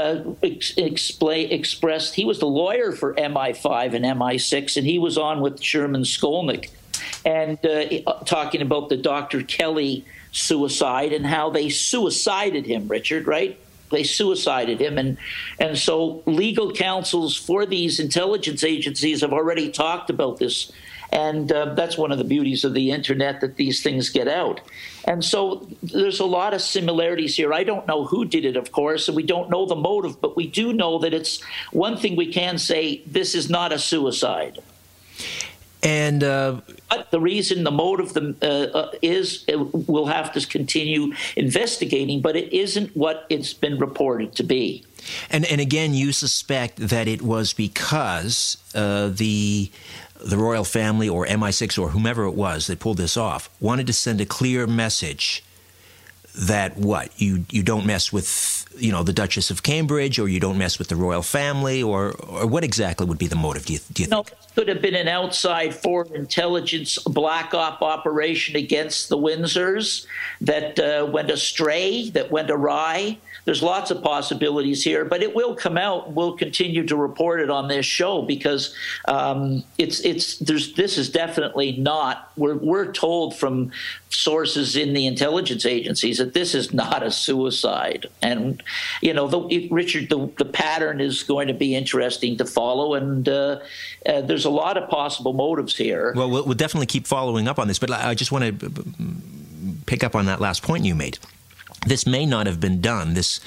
expressed, he was the lawyer for MI5 and MI6, and he was on with Sherman Skolnick, and talking about the Dr. Kelly suicide and how they suicided him, Richard, right? They suicided him. And so legal counsels for these intelligence agencies have already talked about this. And that's one of the beauties of the Internet, that these things get out. And so there's a lot of similarities here. I don't know who did it, of course, and we don't know the motive, but we do know that it's one thing we can say: this is not a suicide. And but the reason, the motive is, we'll have to continue investigating, but it isn't what it's been reported to be. And again, you suspect that it was because the royal family or MI6 or whomever it was that pulled this off wanted to send a clear message that you don't mess with the Duchess of Cambridge, or you don't mess with the royal family, or what exactly would be the motive, do you think? No, it could have been an outside foreign intelligence black op operation against the Windsors that went astray, that went awry. There's lots of possibilities here, but it will come out. We'll continue to report it on this show, because this is definitely not. We're told from sources in the intelligence agencies that this is not a suicide, and Richard, the pattern is going to be interesting to follow, and there's a lot of possible motives here. Well, we'll definitely keep following up on this, but I just want to pick up on that last point you made. This may not have been done. This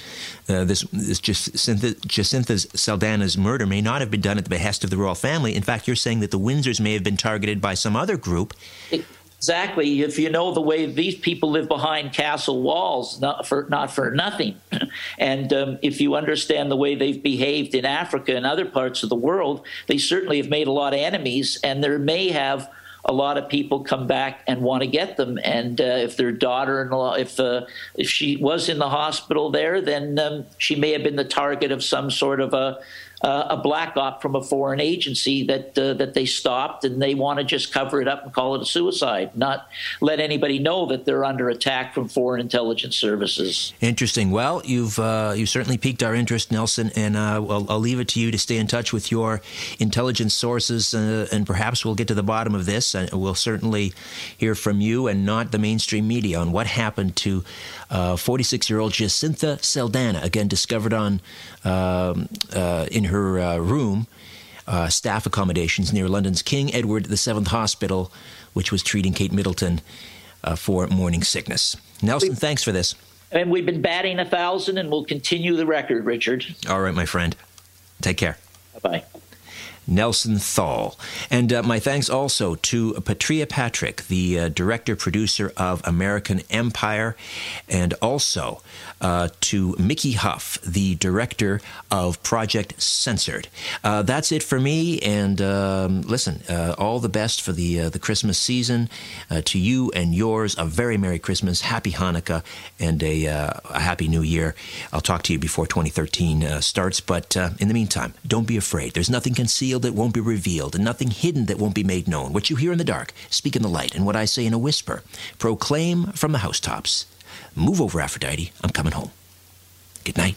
Jacinta Saldana's murder may not have been done at the behest of the royal family. In fact, you're saying that the Windsors may have been targeted by some other group. Exactly. If you know the way these people live behind castle walls, not for nothing, and if you understand the way they've behaved in Africa and other parts of the world, they certainly have made a lot of enemies, and there may have a lot of people come back and want to get them. And if their daughter-in-law, if she was in the hospital there, then she may have been the target of some sort of a black op from a foreign agency that they stopped, and they want to just cover it up and call it a suicide, not let anybody know that they're under attack from foreign intelligence services. Interesting. Well, you've certainly piqued our interest, Nelson, and I'll leave it to you to stay in touch with your intelligence sources, and perhaps we'll get to the bottom of this. And we'll certainly hear from you and not the mainstream media on what happened to 46-year-old Jacinta Saldana, again discovered on in her room, staff accommodations near London's King Edward VII Hospital, which was treating Kate Middleton for morning sickness. Nelson, thanks for this. And we've been batting 1,000, and we'll continue the record, Richard. All right, my friend. Take care. Bye-bye. Nelson Thal. And my thanks also to Patria Patrick, the director-producer of American Empire, and also to Mickey Huff, the director of Project Censored. That's it for me, and listen, all the best for the Christmas season. To you and yours, a very Merry Christmas, Happy Hanukkah, and a Happy New Year. I'll talk to you before 2013 starts, but in the meantime, don't be afraid. There's nothing concealed that won't be revealed, and nothing hidden that won't be made known. What you hear in the dark, speak in the light, and what I say in a whisper, proclaim from the housetops. Move over, Aphrodite. I'm coming home. Good night.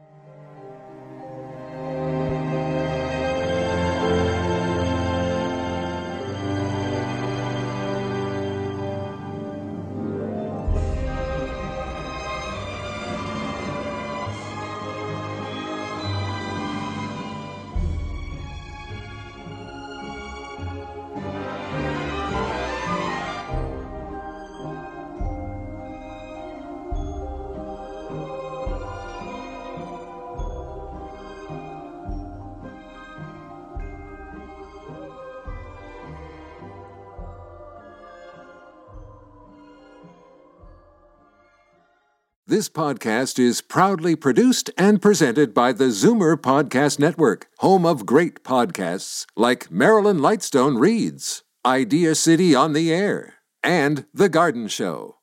This podcast is proudly produced and presented by the Zoomer Podcast Network, home of great podcasts like Marilyn Lightstone Reads, Idea City on the Air, and The Garden Show.